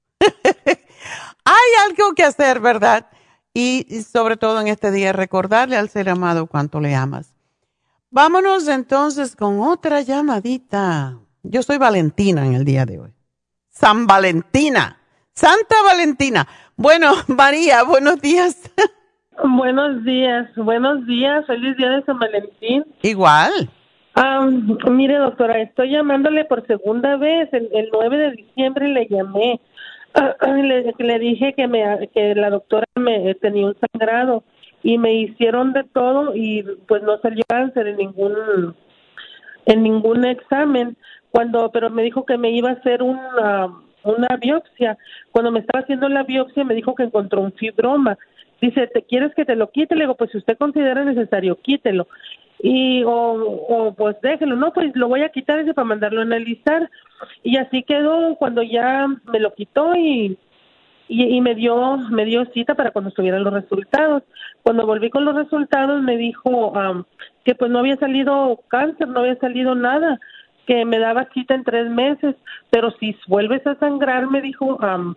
Hay algo que hacer, ¿verdad? Y, y sobre todo en este día recordarle al ser amado cuánto le amas. Vámonos entonces con otra llamadita. Yo soy Valentina en el día de hoy. San Valentina. Santa Valentina. Bueno, María, buenos días. Buenos días, buenos días. Feliz día de San Valentín. Igual. Um, mire, doctora, estoy llamándole por segunda vez. El, el nueve de diciembre le llamé. Uh, le, le dije que me que la doctora me tenía un sangrado y me hicieron de todo y pues no salió cáncer en ningún en ningún examen. Cuando, pero me dijo que me iba a hacer una una biopsia. Cuando me estaba haciendo la biopsia me dijo que encontró un fibroma. Dice, ¿te quieres que te lo quite? Le digo, pues si usted considera necesario, quítelo. Y, o, o pues déjelo. No, pues lo voy a quitar ese para mandarlo a analizar. Y así quedó cuando ya me lo quitó y, y, y me dio me dio cita para cuando estuvieran los resultados. Cuando volví con los resultados me dijo um, que pues no había salido cáncer, no había salido nada, que me daba cita en tres meses, pero si vuelves a sangrar, me dijo, um,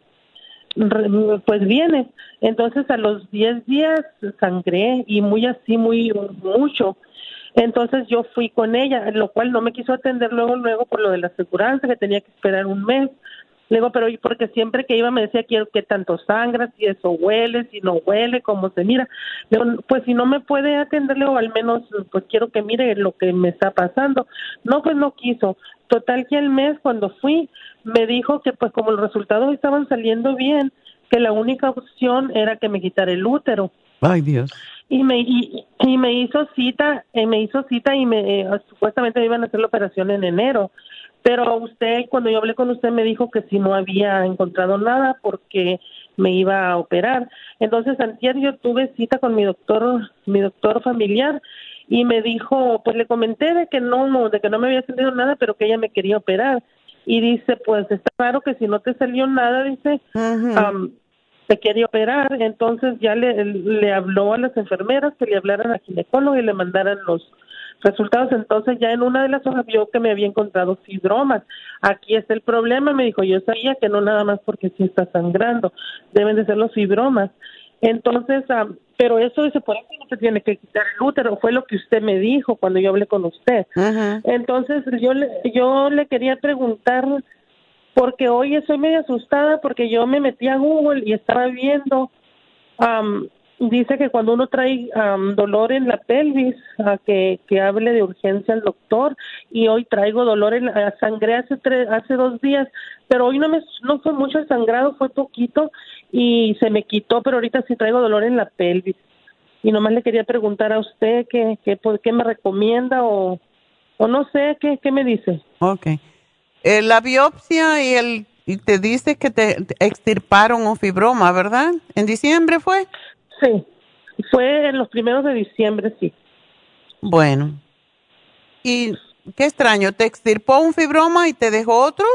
pues vienes. Entonces a los diez días sangré y muy así, muy mucho. Entonces yo fui con ella, lo cual no me quiso atender luego, luego por lo de la aseguranza, que tenía que esperar un mes. Le digo, pero porque siempre que iba me decía, quiero que tanto sangra, si eso huele, si no huele, cómo se mira. Le digo, pues si no me puede atenderle o al menos pues quiero que mire lo que me está pasando. No, pues no quiso. Total que al mes cuando fui me dijo que pues como los resultados estaban saliendo bien, que la única opción era que me quitara el útero. Ay, Dios. Y me y, y me hizo cita, eh, me hizo cita y me eh, supuestamente me iban a hacer la operación en enero. Pero usted, cuando yo hablé con usted, me dijo que si no había encontrado nada porque me iba a operar. Entonces, antier yo tuve cita con mi doctor, mi doctor familiar, y me dijo, pues le comenté de que no, no, de que no me había salido nada, pero que ella me quería operar. Y dice, pues está claro que si no te salió nada, dice, uh-huh. um, te quería operar. Entonces ya le, le habló a las enfermeras que le hablaran al ginecólogo y le mandaran los resultados. Entonces ya en una de las hojas vio que me había encontrado fibromas. Aquí está el problema, me dijo, yo sabía que no nada más porque sí está sangrando, deben de ser los fibromas. Entonces, um, pero eso dice, por eso no se tiene que quitar el útero, fue lo que usted me dijo cuando yo hablé con usted. Uh-huh. Entonces yo le, yo le quería preguntar, porque hoy estoy medio asustada porque yo me metí a Google y estaba viendo, um, dice que cuando uno trae um, dolor en la pelvis, uh, que, que hable de urgencia al doctor, y hoy traigo dolor en la, sangré hace tres, hace dos días, pero hoy no me no fue mucho el sangrado, fue poquito y se me quitó, pero ahorita sí traigo dolor en la pelvis. Y nomás le quería preguntar a usted qué, qué, qué me recomienda o, o no sé, qué, qué me dice. Okay. Eh, la biopsia y el y te dice que te extirparon un fibroma, ¿verdad? ¿En diciembre fue? Sí, fue en los primeros de diciembre, sí. Bueno, y qué extraño, ¿te extirpó un fibroma y te dejó otros?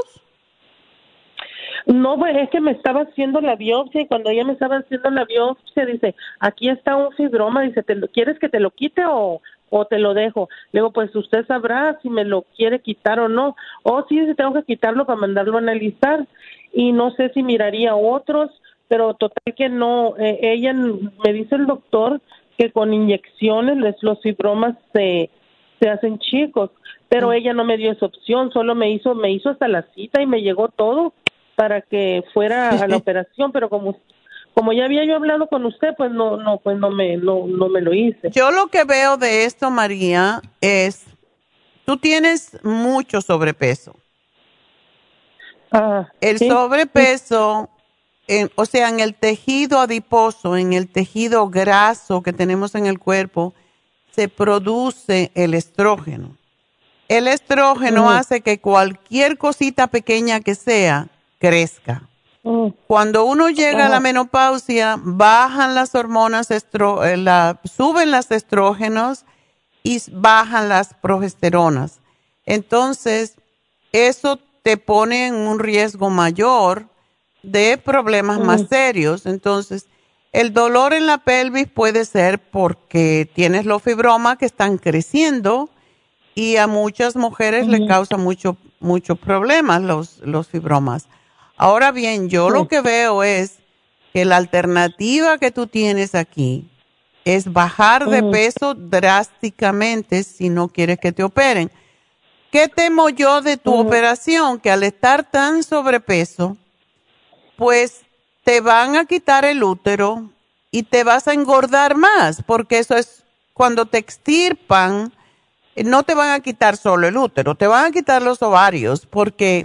No, pues es que me estaba haciendo la biopsia y cuando ella me estaba haciendo la biopsia dice, aquí está un fibroma, dice, ¿te lo, ¿quieres que te lo quite o, o te lo dejo? Le digo, pues usted sabrá si me lo quiere quitar o no. O sí, si tengo que quitarlo para mandarlo a analizar y no sé si miraría otros, pero total que no. Eh, ella me dice el doctor que con inyecciones les, los fibromas se, se hacen chicos, pero ella no me dio esa opción, solo me hizo, me hizo hasta la cita y me llegó todo para que fuera a la operación, pero como como ya había yo hablado con usted, pues no no pues no me no no me lo hice. Yo lo que veo de esto, María, es tú tienes mucho sobrepeso. Ah, el ¿sí? sobrepeso, en, o sea, en el tejido adiposo, en el tejido graso que tenemos en el cuerpo, se produce el estrógeno. El estrógeno uh-huh. hace que cualquier cosita pequeña que sea crezca. Mm. Cuando uno llega Ajá. a la menopausia, bajan las hormonas, estro, eh, la, suben las estrógenos y s- bajan las progesteronas. Entonces, eso te pone en un riesgo mayor de problemas más Mm. serios. Entonces, el dolor en la pelvis puede ser porque tienes los fibromas que están creciendo y a muchas mujeres le Ujú. causa mucho, muchos problemas los, los fibromas. Ahora bien, yo Sí. lo que veo es que la alternativa que tú tienes aquí es bajar de Ujú. peso drásticamente si no quieres que te operen. ¿Qué temo yo de tu Ujú. operación? Que al estar tan sobrepeso, pues te van a quitar el útero y te vas a engordar más, porque eso es cuando te extirpan, eh, no te van a quitar solo el útero, te van a quitar los ovarios, porque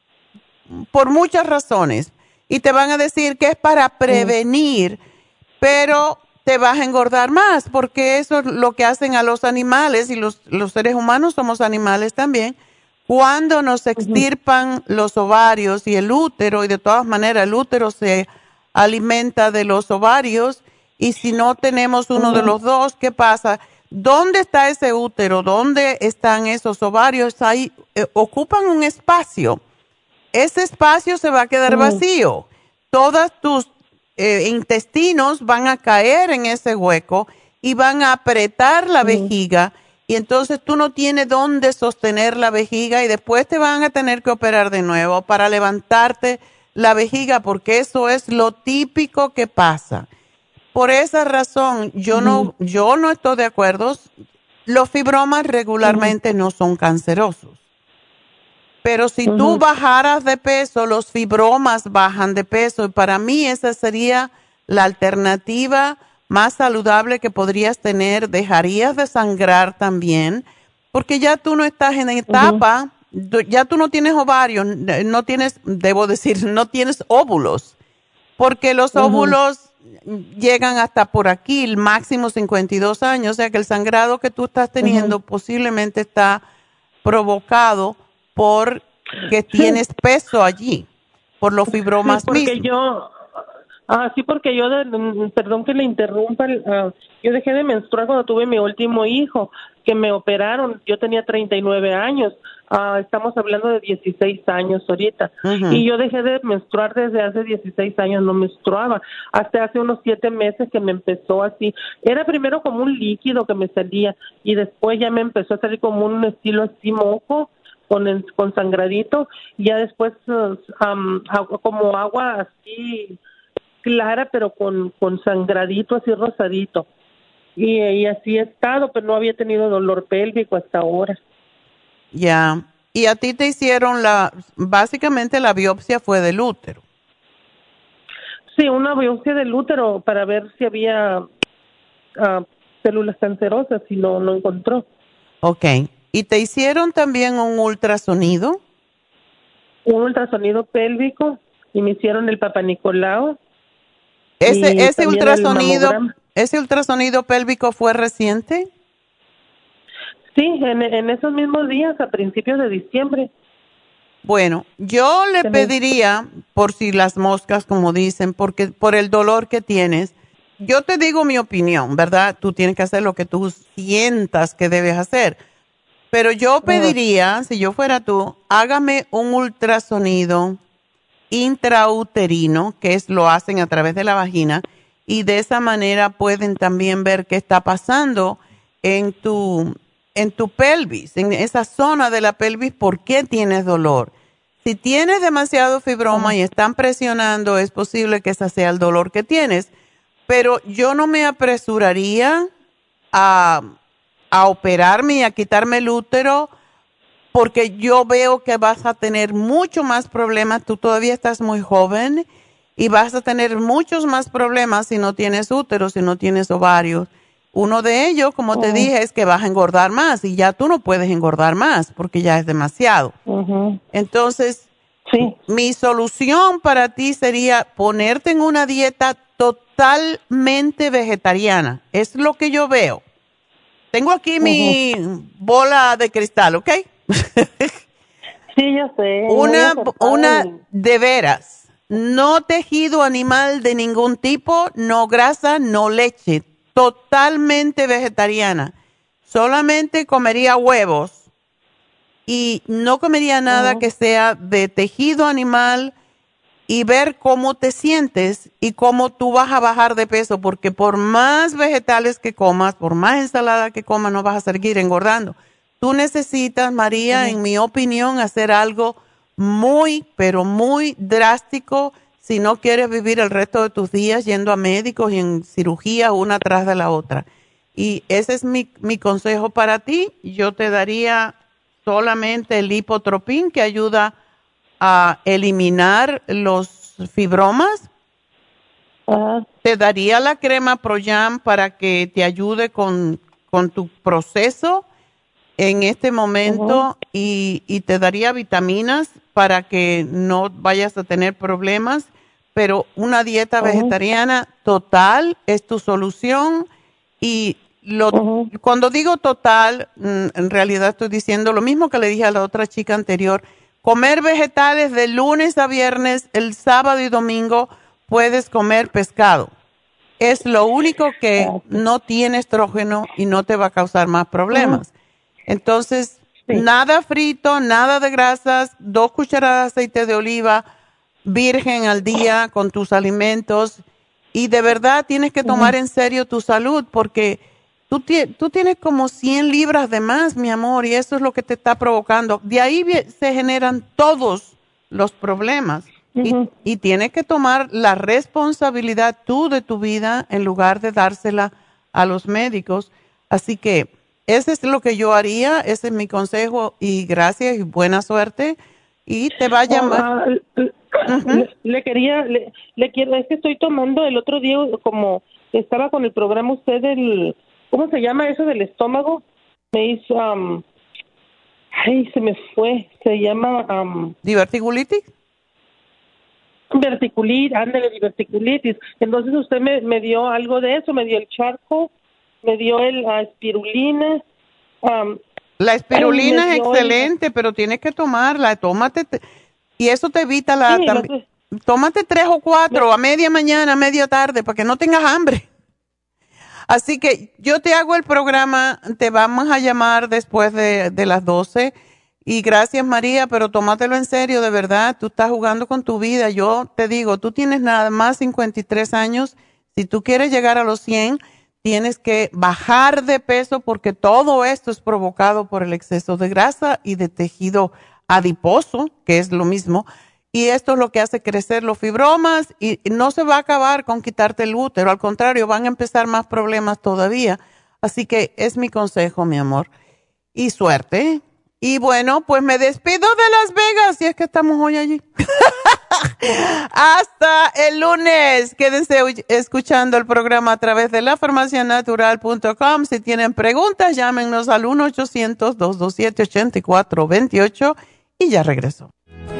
por muchas razones, y te van a decir que es para prevenir, pero te vas a engordar más, porque eso es lo que hacen a los animales, y los, los seres humanos somos animales también. Cuando nos extirpan los ovarios y el útero, y de todas maneras el útero se alimenta de los ovarios, y si no tenemos uno de Ujú. los dos, ¿qué pasa? ¿Dónde está ese útero? ¿Dónde están esos ovarios? Ahí eh, ocupan un espacio. Ese espacio se va a quedar Mm. vacío. Todos tus eh, intestinos van a caer en ese hueco y van a apretar la Mm. vejiga, y entonces tú no tienes dónde sostener la vejiga y después te van a tener que operar de nuevo para levantarte la vejiga, porque eso es lo típico que pasa. Por esa razón, yo no, yo no estoy de acuerdo. Los fibromas regularmente no son cancerosos. Pero si tú Ujú. bajaras de peso, los fibromas bajan de peso. Y para mí esa sería la alternativa más saludable que podrías tener. Dejarías de sangrar también, porque ya tú no estás en etapa, du- ya tú no tienes ovarios, n- no tienes, debo decir, no tienes óvulos, porque los Ujú. óvulos llegan hasta por aquí, el máximo cincuenta y dos años, o sea que el sangrado que tú estás teniendo posiblemente está provocado por que tienes peso allí, por los fibromas Sí, porque mismos. yo, ah, sí, porque yo, de- mm, perdón que le interrumpa, ah, yo dejé de menstruar cuando tuve mi último hijo, que me operaron, yo tenía treinta y nueve años, ah, estamos hablando de dieciséis años ahorita, Ujú. y yo dejé de menstruar desde hace dieciséis años, no menstruaba, hasta hace unos siete meses que me empezó así, era primero como un líquido que me salía, y después ya me empezó a salir como un estilo así moco, con, el- con sangradito, y ya después uh, um, agua- como agua así clara, pero con, con sangradito así rosadito. Y, y así he estado, pero no había tenido dolor pélvico hasta ahora. Ya. Y a ti te hicieron la, básicamente la biopsia fue del útero. Sí, una biopsia del útero para ver si había ah, células cancerosas y no, no encontró. Ok. ¿Y te hicieron también un ultrasonido? Un ultrasonido pélvico y me hicieron el Papa Nicolau. Ese, y ese también el ultrasonido, mamograma. ese ultrasonido pélvico fue reciente. Sí, en, en esos mismos días, a principios de diciembre. Bueno, yo le Se me- pediría, por si las moscas, como dicen, porque por el dolor que tienes, yo te digo mi opinión, ¿verdad? Tú tienes que hacer lo que tú sientas que debes hacer. Pero yo pediría, si yo fuera tú, hágame un ultrasonido intrauterino, que es lo hacen a través de la vagina, y de esa manera pueden también ver qué está pasando en tu, en tu pelvis, en esa zona de la pelvis, por qué tienes dolor. Si tienes demasiado fibroma y están presionando, es posible que ese sea el dolor que tienes, pero yo no me apresuraría a, a operarme y a quitarme el útero, porque yo veo que vas a tener mucho más problemas. Tú todavía estás muy joven y vas a tener muchos más problemas si no tienes útero, si no tienes ovarios. Uno de ellos, como te Oh. dije, es que vas a engordar más y ya tú no puedes engordar más porque ya es demasiado. Ujú. Entonces, Sí. mi solución para ti sería ponerte en una dieta totalmente vegetariana. Es lo que yo veo. Tengo aquí mi bola de cristal, ¿ok? Sí, yo sé. Una, muy acertada una y- de veras. no tejido animal de ningún tipo, no grasa, no leche, totalmente vegetariana. Solamente comería huevos y no comería nada que sea de tejido animal y ver cómo te sientes y cómo tú vas a bajar de peso, porque por más vegetales que comas, por más ensalada que comas, no vas a seguir engordando. Tú necesitas, María, en mi opinión, hacer algo muy, pero muy drástico si no quieres vivir el resto de tus días yendo a médicos y en cirugía una tras de la otra. Y ese es mi, mi consejo para ti. Yo te daría solamente el lipotropín, que ayuda a eliminar los fibromas. Uh-huh. Te daría la crema ProYam para que te ayude con, con tu proceso en este momento. Uh-huh. y, y te daría vitaminas para que no vayas a tener problemas, pero una dieta uh-huh. vegetariana total es tu solución. Y lo, uh-huh. cuando digo total, en realidad estoy diciendo lo mismo que le dije a la otra chica anterior. Comer vegetales de lunes a viernes, el sábado y domingo puedes comer pescado. Es lo único que no tiene estrógeno y no te va a causar más problemas. Entonces, sí. nada frito, nada de grasas, dos cucharadas de aceite de oliva virgen al día con tus alimentos. Y de verdad tienes que tomar en serio tu salud, porque Tú, tú tienes como cien libras de más, mi amor, y eso es lo que te está provocando. De ahí se generan todos los problemas. Uh-huh. y, y tienes que tomar la responsabilidad tú de tu vida en lugar de dársela a los médicos. Así que ese es lo que yo haría, ese es mi consejo, y gracias y buena suerte. Y te va a llamar. Uh, uh-huh. le, le quería, le, le quiero, es que estoy tomando el otro día, como estaba con el programa usted del... ¿Cómo se llama eso del estómago? Me hizo, um, ay, se me fue, se llama... Um, ¿Diverticulitis? Diverticulitis, ándale, diverticulitis. Entonces usted me, me dio algo de eso, me dio el charco, me dio el uh, espirulina. Um, la espirulina es excelente, el... pero tienes que tomarla, tómate, te, y eso te evita la... Sí, tam, sé. Tómate tres o cuatro, me... a media mañana, a media tarde, para que no tengas hambre. Así que yo te hago el programa, te vamos a llamar después de, de las doce. Y gracias, María, pero tómatelo en serio, de verdad. Tú estás jugando con tu vida. Yo te digo, tú tienes nada más cincuenta y tres años. Si tú quieres llegar a los cien, tienes que bajar de peso, porque todo esto es provocado por el exceso de grasa y de tejido adiposo, que es lo mismo. Y esto es lo que hace crecer los fibromas, y no se va a acabar con quitarte el útero. Al contrario, van a empezar más problemas todavía. Así que es mi consejo, mi amor. Y suerte. Y bueno, pues me despido de Las Vegas, si es que estamos hoy allí. Hasta el lunes. Quédense escuchando el programa a través de la farmacia natural punto com. Si tienen preguntas, llámenos al uno ochocientos, dos dos siete, ocho cuatro dos ocho y ya regreso.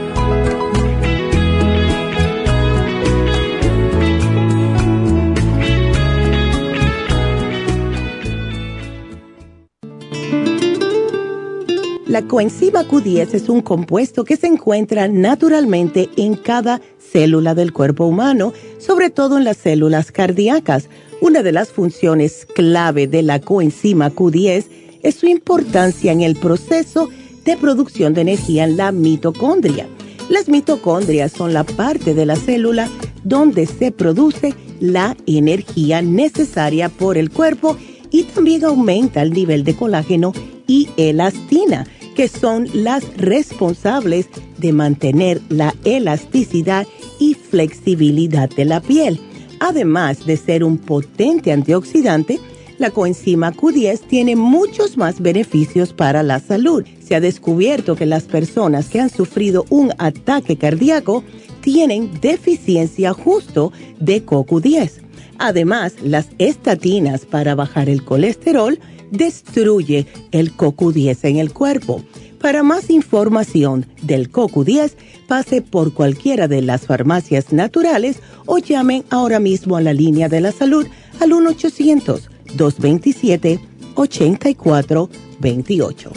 La coenzima Q diez es un compuesto que se encuentra naturalmente en cada célula del cuerpo humano, sobre todo en las células cardíacas. Una de las funciones clave de la coenzima Q diez es su importancia en el proceso de producción de energía en la mitocondria. Las mitocondrias son la parte de la célula donde se produce la energía necesaria por el cuerpo, y también aumenta el nivel de colágeno y elastina, que son las responsables de mantener la elasticidad y flexibilidad de la piel. Además de ser un potente antioxidante, la coenzima Q diez tiene muchos más beneficios para la salud. Se ha descubierto que las personas que han sufrido un ataque cardíaco tienen deficiencia justo de C O Q diez. Además, las estatinas para bajar el colesterol destruye el C O Q diez en el cuerpo. Para más información del C O Q diez, pase por cualquiera de las farmacias naturales o llamen ahora mismo a la línea de la salud al uno ochocientos, dos veintisiete, ochenta y cuatro veintiocho.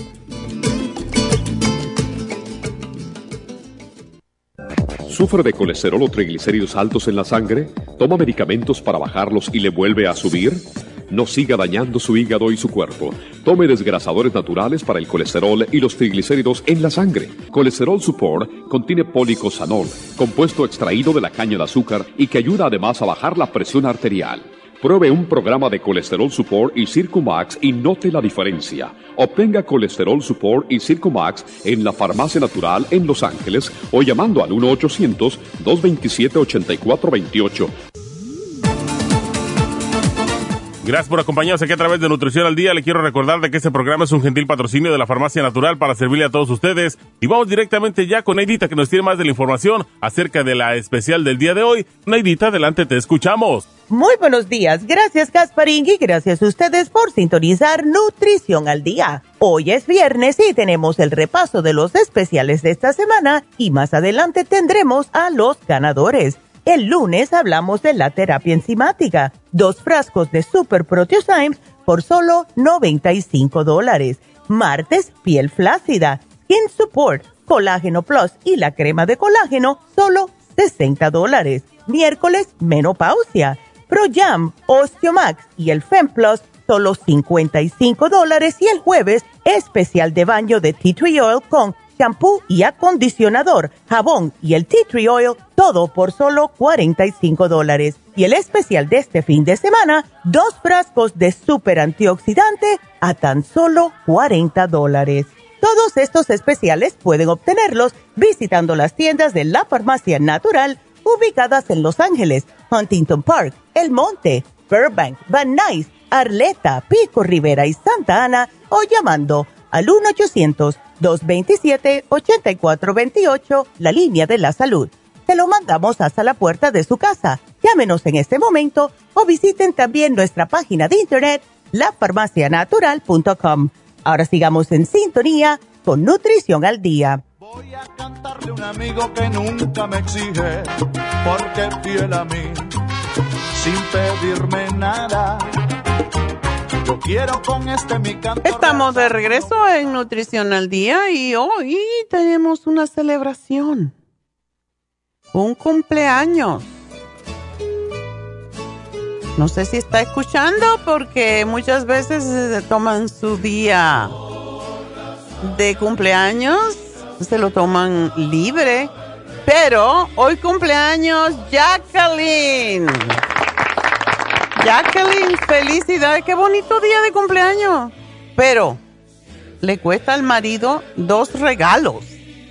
¿Sufre de colesterol o triglicéridos altos en la sangre? ¿Toma medicamentos para bajarlos y le vuelve a subir? No siga dañando su hígado y su cuerpo. Tome desgrasadores naturales para el colesterol y los triglicéridos en la sangre. Colesterol Support contiene policosanol, compuesto extraído de la caña de azúcar y que ayuda además a bajar la presión arterial. Pruebe un programa de Colesterol Support y Circumax y note la diferencia. Obtenga Colesterol Support y Circumax en la Farmacia Natural en Los Ángeles o llamando al uno ochocientos, dos veintisiete, ochenta y cuatro veintiocho. Gracias por acompañarnos aquí a través de Nutrición al Día. Le quiero recordar de que este programa es un gentil patrocinio de la Farmacia Natural para servirle a todos ustedes. Y vamos directamente ya con Neidita, que nos tiene más de la información acerca de la especial del día de hoy. Neidita, adelante, te escuchamos. Muy buenos días. Gracias, Gasparín, y gracias a ustedes por sintonizar Nutrición al Día. Hoy es viernes y tenemos el repaso de los especiales de esta semana y más adelante tendremos a los ganadores. El lunes hablamos de la terapia enzimática, dos frascos de Super Proteosymes por solo noventa y cinco dólares. Martes, piel flácida, Skin Support, Colágeno Plus y la crema de colágeno, solo sesenta dólares. Miércoles, menopausia, ProYam, Osteomax y el FemPlus, solo cincuenta y cinco dólares. Y el jueves, especial de baño de Tea Tree Oil con shampoo y acondicionador, jabón y el Tea Tree Oil, todo por solo cuarenta y cinco dólares. Y el especial de este fin de semana, dos frascos de super antioxidante a tan solo cuarenta dólares. Todos estos especiales pueden obtenerlos visitando las tiendas de la Farmacia Natural ubicadas en Los Ángeles, Huntington Park, El Monte, Burbank, Van Nuys, Arleta, Pico Rivera y Santa Ana o llamando al uno ochocientos, dos veintisiete, ochenta y cuatro veintiocho, la línea de la salud. Te lo mandamos hasta la puerta de su casa. Llámenos en este momento o visiten también nuestra página de internet, la farmacia natural punto com. Ahora sigamos en sintonía con Nutrición al Día. Voy a cantarle a un amigo que nunca me exige, porque es fiel a mí, sin pedirme nada. Yo quiero con este mi canto. Estamos de regreso en Nutrición al Día y hoy tenemos una celebración. Un cumpleaños. No sé si está escuchando porque muchas veces se toman su día de cumpleaños, se lo toman libre. Pero hoy cumpleaños Jacqueline. Jacqueline, felicidades, qué bonito día de cumpleaños. Pero le cuesta al marido dos regalos.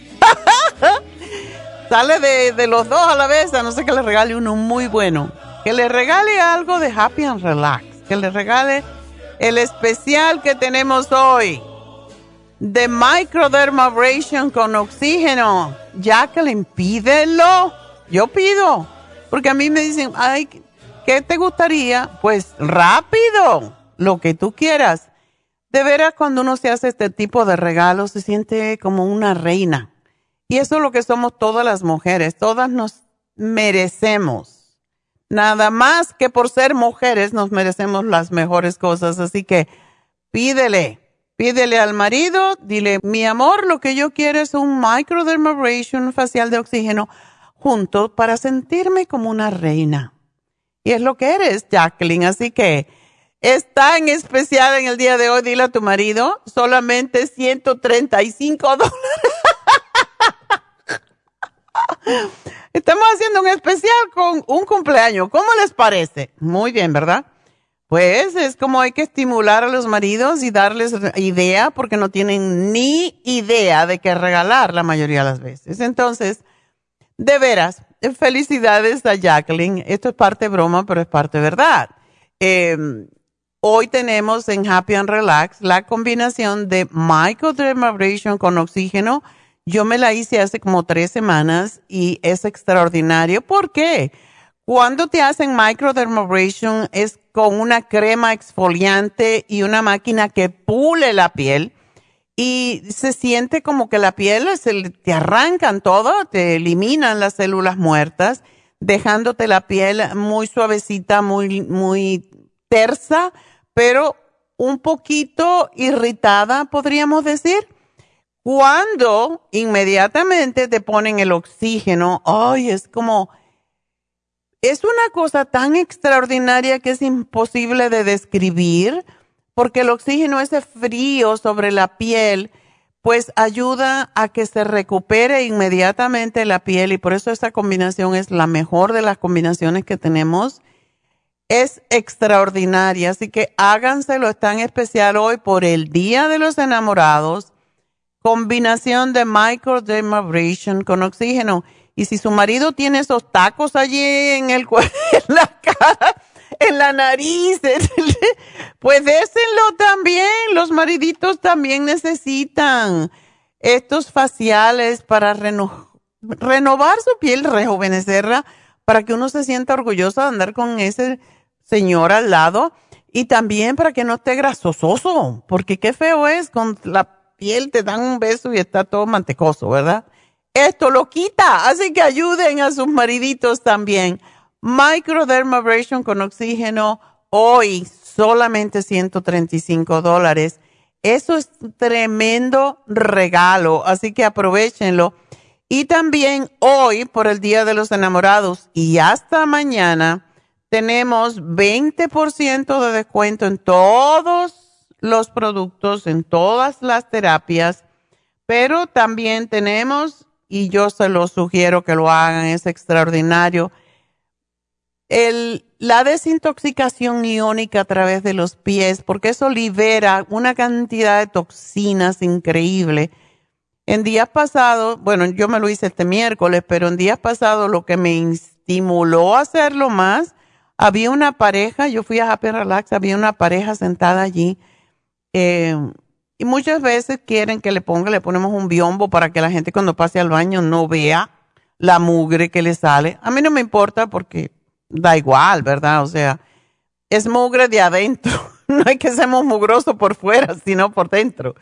Sale de, de los dos a la vez, a no ser que le regale uno muy bueno. Que le regale algo de Happy and Relax. Que le regale el especial que tenemos hoy. De Microdermabrasion con oxígeno. Jacqueline, pídelo. Yo pido. Porque a mí me dicen, ay, ¿qué te gustaría? Pues rápido, lo que tú quieras. De veras, cuando uno se hace este tipo de regalos, se siente como una reina. Y eso es lo que somos todas las mujeres. Todas nos merecemos. Nada más que por ser mujeres nos merecemos las mejores cosas. Así que pídele, pídele al marido, dile, mi amor, lo que yo quiero es un microdermabrasion facial de oxígeno juntos para sentirme como una reina. Y es lo que eres, Jacqueline. Así que está en especial en el día de hoy. Dile a tu marido, solamente ciento treinta y cinco dólares. Estamos haciendo un especial con un cumpleaños. ¿Cómo les parece? Muy bien, ¿verdad? Pues es como hay que estimular a los maridos y darles idea, porque no tienen ni idea de qué regalar la mayoría de las veces. Entonces, de veras, felicidades a Jacqueline. Esto es parte broma, pero es parte verdad. Eh, hoy tenemos en Happy and Relax la combinación de microdermabrasion con oxígeno. Yo me la hice hace como tres semanas y es extraordinario. ¿Por qué? Cuando te hacen microdermabrasion es con una crema exfoliante y una máquina que pule la piel y se siente como que la piel se te arrancan todo, te eliminan las células muertas, dejándote la piel muy suavecita, muy, muy tersa, pero un poquito irritada, podríamos decir. Cuando inmediatamente te ponen el oxígeno, ay, es como, es una cosa tan extraordinaria que es imposible de describir, porque el oxígeno, ese frío sobre la piel, pues ayuda a que se recupere inmediatamente la piel, y por eso esta combinación es la mejor de las combinaciones que tenemos. Es extraordinaria, así que háganselo, está en especial hoy por el Día de los Enamorados. Combinación de microdermabrasion con oxígeno. Y si su marido tiene esos tacos allí en el en la cara, en la nariz, pues désenlo también. Los mariditos también necesitan estos faciales para reno, renovar su piel, rejuvenecerla, para que uno se sienta orgulloso de andar con ese señor al lado, y también para que no esté grasososo, porque qué feo es con la piel, te dan un beso y está todo mantecoso, ¿verdad? Esto lo quita, así que ayuden a sus mariditos también. Microdermabrasion con oxígeno, hoy solamente ciento treinta y cinco dólares. Eso es tremendo regalo, así que aprovechenlo. Y también hoy, por el Día de los Enamorados y hasta mañana, tenemos veinte por ciento de descuento en todos los productos, en todas las terapias, pero también tenemos, y yo se los sugiero que lo hagan, es extraordinario, el, la desintoxicación iónica a través de los pies, porque eso libera una cantidad de toxinas increíble. En días pasados, bueno, yo me lo hice este miércoles, pero en días pasados lo que me estimuló a hacerlo más, había una pareja, yo fui a Happy Relax, había una pareja sentada allí, eh, y muchas veces quieren que le ponga, le ponemos un biombo para que la gente cuando pase al baño no vea la mugre que le sale. A mí no me importa porque da igual, ¿verdad? O sea, es mugre de adentro. No hay que ser mugroso por fuera, sino por dentro.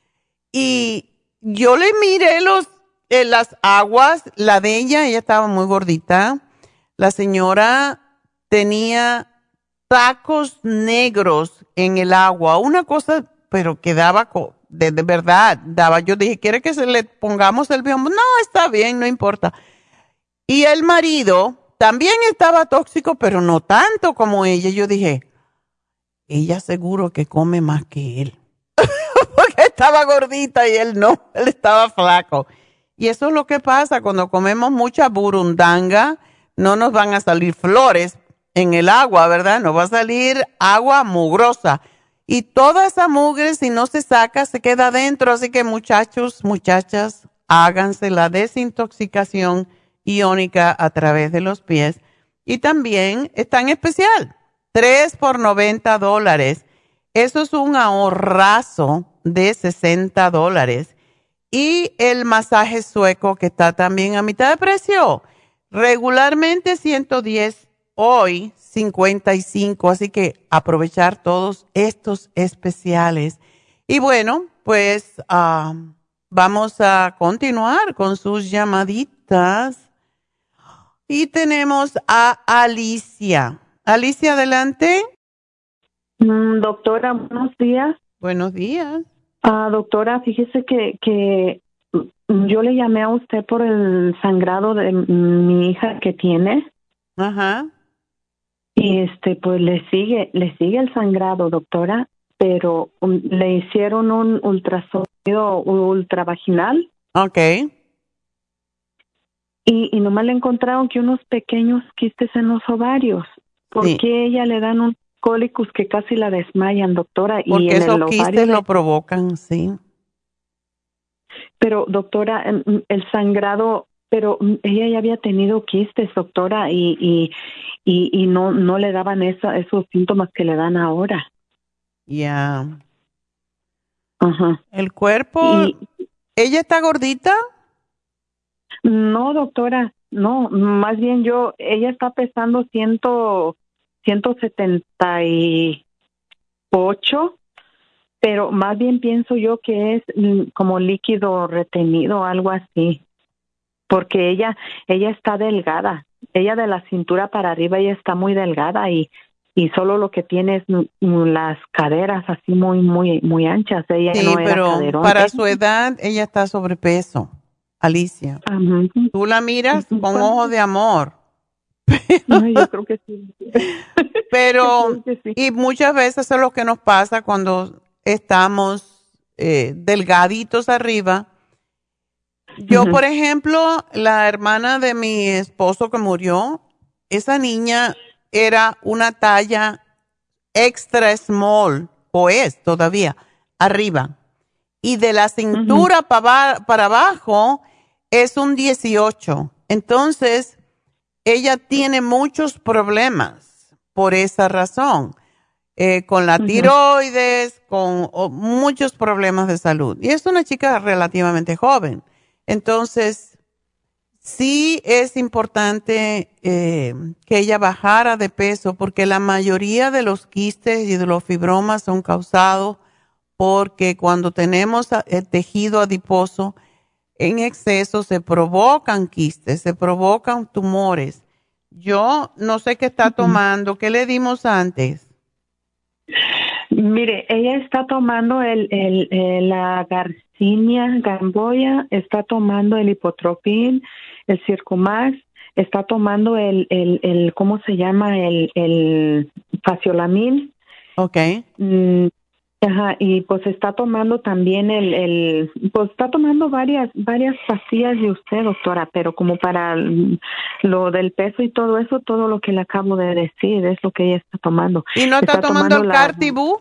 Y yo le miré los, eh, las aguas, la de ella, ella estaba muy gordita. La señora tenía tacos negros en el agua, una cosa, pero que daba, de, de verdad, daba. Yo dije, ¿quiere que se le pongamos el biombo? No, está bien, no importa. Y el marido también estaba tóxico, pero no tanto como ella. Yo dije, ella seguro que come más que él. Porque estaba gordita y él no, él estaba flaco. Y eso es lo que pasa cuando comemos mucha burundanga, no nos van a salir flores en el agua, ¿verdad? Nos va a salir agua mugrosa. Y toda esa mugre, si no se saca, se queda adentro. Así que muchachos, muchachas, háganse la desintoxicación iónica a través de los pies. Y también está en especial, tres por noventa dólares. Eso es un ahorrazo de sesenta dólares. Y el masaje sueco, que está también a mitad de precio. Regularmente ciento diez, hoy cincuenta y cinco. Así que aprovechar todos estos especiales. Y bueno, pues uh, vamos a continuar con sus llamaditas. Y tenemos a Alicia. Alicia, adelante. Mm, doctora, buenos días. Buenos días. Ah, doctora, fíjese que, que yo le llamé a usted por el sangrado de mi hija que tiene. Ajá. Y este, pues le sigue, le sigue el sangrado, doctora, pero um, le hicieron un ultrasonido ultravaginal. Okay. Y, y nomás le encontraron que unos pequeños quistes en los ovarios. ¿Por Sí. qué ella le dan un cólicos que casi la desmayan, doctora? Porque y en esos el quistes ovario lo de- provocan, sí. Pero, doctora, em, el sangrado, pero mm, ella ya había tenido quistes, doctora, y y, y, y no no le daban esa, esos síntomas que le dan ahora. Ya. Ajá. El cuerpo, Y- ¿ella está gordita? No, doctora, no, más bien yo, ella está pesando ciento, ciento setenta y ocho, pero más bien pienso yo que es mm, como líquido retenido, algo así, porque ella, ella está delgada, ella de la cintura para arriba ella está muy delgada y, y solo lo que tiene es mm, las caderas así muy, muy, muy anchas. Ella Sí, no era pero caderón. para Ella- su edad, ella está sobrepeso, Alicia. Tú la miras con ojos de amor. Ay, yo creo que sí. Pero, y muchas veces es lo que nos pasa cuando estamos eh, delgaditos arriba. Yo, Ujú. por ejemplo, la hermana de mi esposo que murió, esa niña era una talla extra small, o es todavía, arriba. Y de la cintura para, para abajo es un dieciocho. Entonces, ella tiene muchos problemas por esa razón, eh, con la Ujú. tiroides, con o, muchos problemas de salud. Y es una chica relativamente joven. Entonces, sí es importante eh, que ella bajara de peso porque la mayoría de los quistes y de los fibromas son causados porque cuando tenemos a- el tejido adiposo en exceso se provocan quistes, se provocan tumores. Yo no sé qué está tomando, ¿qué le dimos antes? Mire, ella está tomando el, el, el- la Garcinia Gamboya, está tomando el Hipotropin, el Circumax, está tomando el, el, el ¿cómo se llama? El, el Faciolamin. Ok. Mm, ajá, y pues está tomando también el, el, pues está tomando varias, varias pastillas de usted, doctora, pero como para mm, lo del peso y todo eso, todo lo que le acabo de decir es lo que ella está tomando. ¿Y no está, tomando, el la- Cartibú?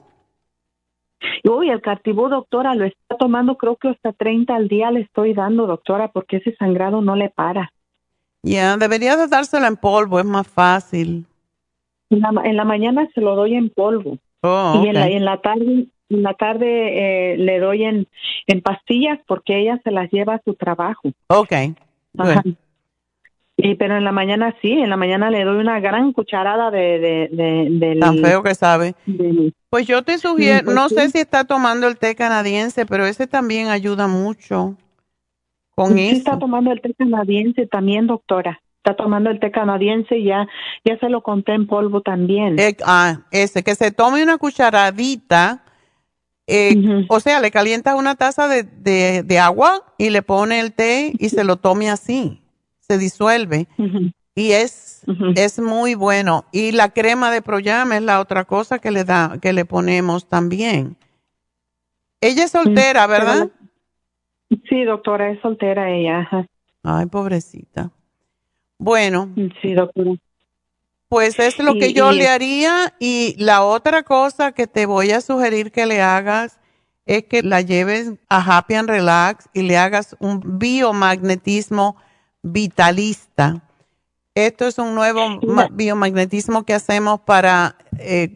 Uy, el Cartibú, doctora, lo está tomando, creo que hasta treinta al día le estoy dando, doctora, porque ese sangrado no le para. Ya, debería de dárselo en polvo, es más fácil. En la, ma- en la mañana se lo doy en polvo. Oh, Y en la, ok. en la tarde, en la tarde eh, le doy en, en pastillas porque ella se las lleva a su trabajo. Ok. Ajá. Good. Y pero en la mañana sí, en la mañana le doy una gran cucharada de, de, de del, Tan feo que sabe. del- Pues yo te sugiero, Sí, pues no sí. sé si está tomando el té canadiense, pero ese también ayuda mucho con sí eso. está tomando el té canadiense también, doctora. Está tomando el té canadiense y ya, ya se lo conté en polvo también. Eh, ah, ese, que se tome una cucharadita, eh, o sea, le calientas una taza de, de, de agua y le pone el té y se lo tome así, se disuelve. Y es, es muy bueno. Y la crema de Proyam es la otra cosa que le da, que le ponemos también. Ella es soltera, Mm, pero ¿verdad? Sí, doctora, es soltera ella. Ajá. Ay, pobrecita. Bueno. Sí, doctora. Pues es lo Y- que yo y- le haría. Y la otra cosa que te voy a sugerir que le hagas es que la lleves a Happy and Relax y le hagas un biomagnetismo vitalista. Esto es un nuevo ma- biomagnetismo que hacemos para eh,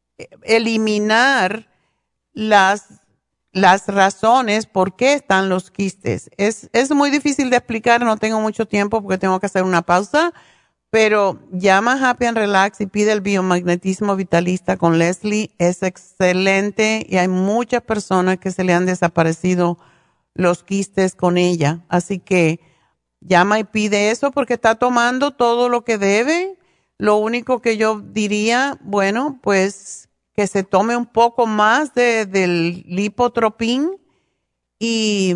eliminar las las razones por qué están los quistes. Es, es muy difícil de explicar, no tengo mucho tiempo porque tengo que hacer una pausa, pero llama a Happy and Relax y pide el biomagnetismo vitalista con Leslie. Es excelente y hay muchas personas que se le han desaparecido los quistes con ella. Así que llama y pide eso porque está tomando todo lo que debe. Lo único que yo diría, bueno, pues que se tome un poco más de, del lipotropín y,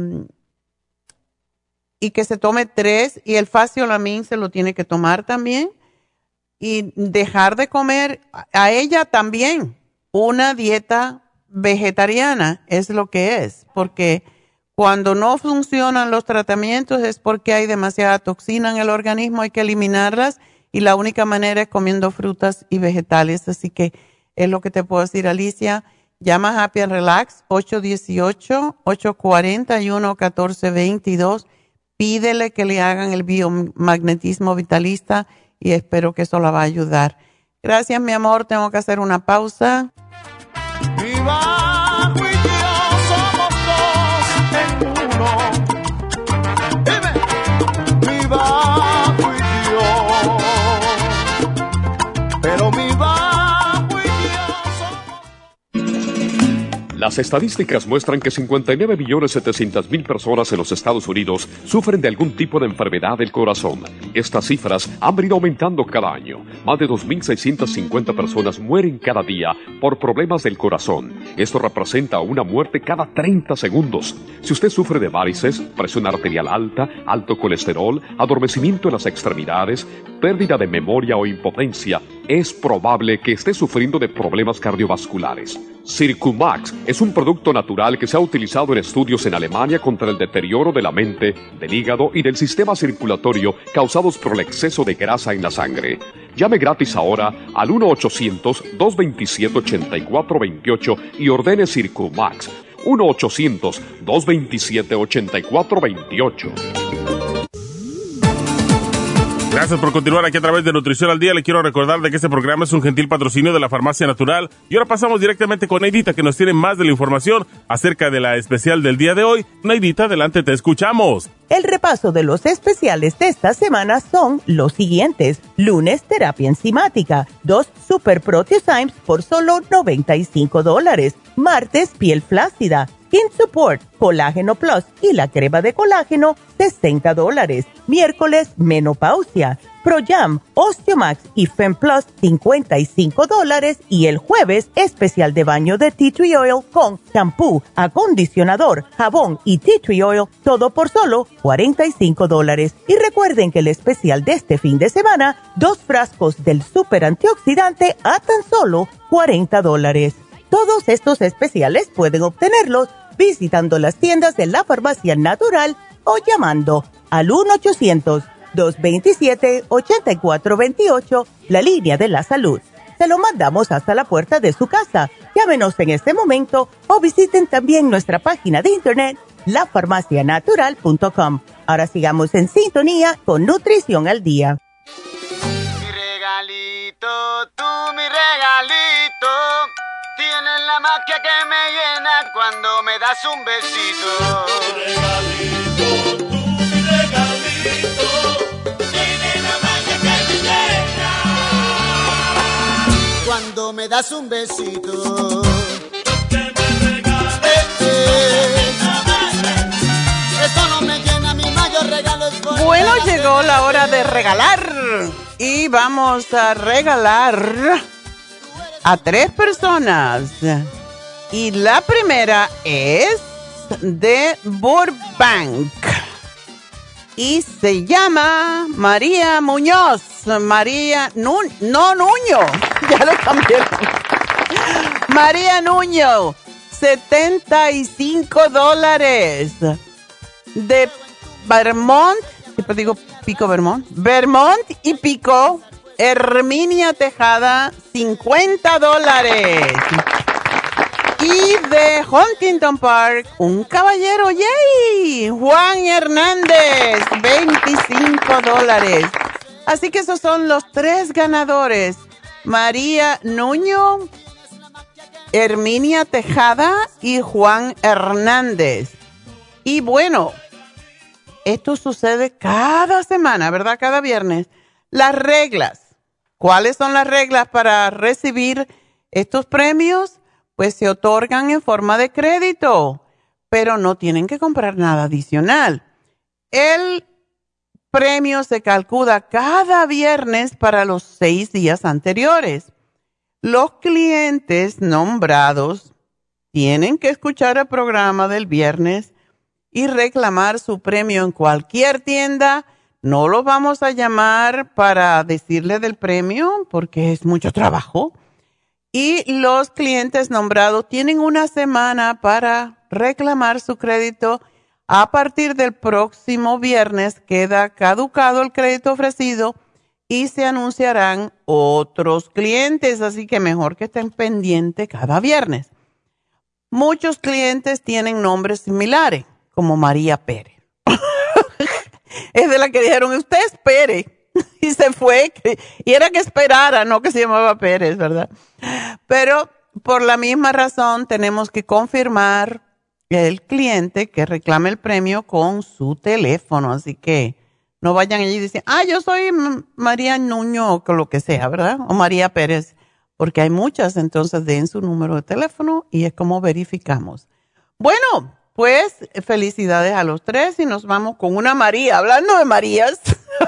y que se tome tres, y el faciolamin se lo tiene que tomar también, y dejar de comer a ella también una dieta vegetariana, es lo que es, porque cuando no funcionan los tratamientos es porque hay demasiada toxina en el organismo, hay que eliminarlas, y la única manera es comiendo frutas y vegetales. Así que es lo que te puedo decir, Alicia. Llama a Happy and Relax, ocho uno ocho, ocho cuatro uno, uno cuatro dos dos. Pídele que le hagan el biomagnetismo vitalista y espero que eso la va a ayudar. Gracias, mi amor. Tengo que hacer una pausa. Mi bajo y yo somos dos en uno. Dime, mi bajo y yo. Pero mi bajo y yo somos. Las estadísticas muestran que cincuenta y nueve millones setecientas mil personas en los Estados Unidos sufren de algún tipo de enfermedad del corazón. Estas cifras han venido aumentando cada año. Más de dos mil seiscientas cincuenta personas mueren cada día por problemas del corazón. Esto representa una muerte cada treinta segundos. Si usted sufre de varices, presión arterial alta, alto colesterol, adormecimiento en las extremidades, pérdida de memoria o impotencia, es probable que esté sufriendo de problemas cardiovasculares. Circumax es un producto natural que se ha utilizado en estudios en Alemania contra el deterioro de la mente, del hígado y del sistema circulatorio causados por el exceso de grasa en la sangre. Llame gratis ahora al uno ochocientos, dos veintisiete, ochenta y cuatro veintiocho y ordene Circumax. uno ochocientos, dos veintisiete, ochenta y cuatro veintiocho. Gracias por continuar aquí a través de Nutrición al Día. Le quiero recordar de que este programa es un gentil patrocinio de la Farmacia Natural. Y ahora pasamos directamente con Neidita, que nos tiene más de la información acerca de la especial del día de hoy. Neidita, adelante, te escuchamos. El repaso de los especiales de esta semana son los siguientes. Lunes, terapia enzimática. Dos Super Proteosymes por solo noventa y cinco dólares. Martes, piel flácida. Skin Support, Colágeno Plus y la crema de colágeno, sesenta dólares. Miércoles, menopausia, ProYam, Osteomax y FemPlus, cincuenta y cinco dólares. Y el jueves, especial de baño de Tea Tree Oil con shampoo, acondicionador, jabón y Tea Tree Oil, todo por solo cuarenta y cinco dólares. Y recuerden que el especial de este fin de semana, dos frascos del super antioxidante a tan solo cuarenta dólares. Todos estos especiales pueden obtenerlos visitando las tiendas de la Farmacia Natural o llamando al uno ochocientos, dos veintisiete, ochenta y cuatro veintiocho, la línea de la salud. Se lo mandamos hasta la puerta de su casa. Llámenos en este momento o visiten también nuestra página de internet, la farmacia natural punto com. Ahora sigamos en sintonía con Nutrición al Día. Mi regalito, tú mi regalito. Tienes la magia que me llena cuando me das un besito. Mi regalito, tú mi regalito. Tienes la magia que me llena cuando me das un besito. Que me regales, eh, eh. Eso no me llena, mi mayor regalo es por Bueno, llegó la hora de regalar y vamos a regalar a tres personas. Y la primera es de Burbank. Y se llama María Muñoz. María Nu no Nuño. Ya lo cambié. María Nuño. setenta y cinco dólares. De Vermont. Siempre digo Pico Vermont. Vermont y Pico. Herminia Tejada, cincuenta dólares. Y de Huntington Park, un caballero, ¡yay! Juan Hernández, veinticinco dólares. Así que esos son los tres ganadores. María Nuño, Herminia Tejada y Juan Hernández. Y bueno, esto sucede cada semana, ¿verdad? Cada viernes. Las reglas. ¿Cuáles son las reglas para recibir estos premios? Pues se otorgan en forma de crédito, pero no tienen que comprar nada adicional. El premio se calcula cada viernes para los seis días anteriores. Los clientes nombrados tienen que escuchar el programa del viernes y reclamar su premio en cualquier tienda. No lo vamos a llamar para decirle del premio porque es mucho trabajo. Y los clientes nombrados tienen una semana para reclamar su crédito. A partir del próximo viernes queda caducado el crédito ofrecido y se anunciarán otros clientes. Así que mejor que estén pendientes cada viernes. Muchos clientes tienen nombres similares, como María Pérez. Es de la que dijeron, usted espere. Y se fue. Y era que esperara, no que se llamaba Pérez, ¿verdad? Pero por la misma razón tenemos que confirmar el cliente que reclame el premio con su teléfono. Así que no vayan allí y dicen, ah, yo soy María Nuño o lo que sea, ¿verdad? O María Pérez. porque hay muchas, entonces den su número de teléfono y es como verificamos. Bueno, pues felicidades a los tres y nos vamos con una María. Hablando de Marías,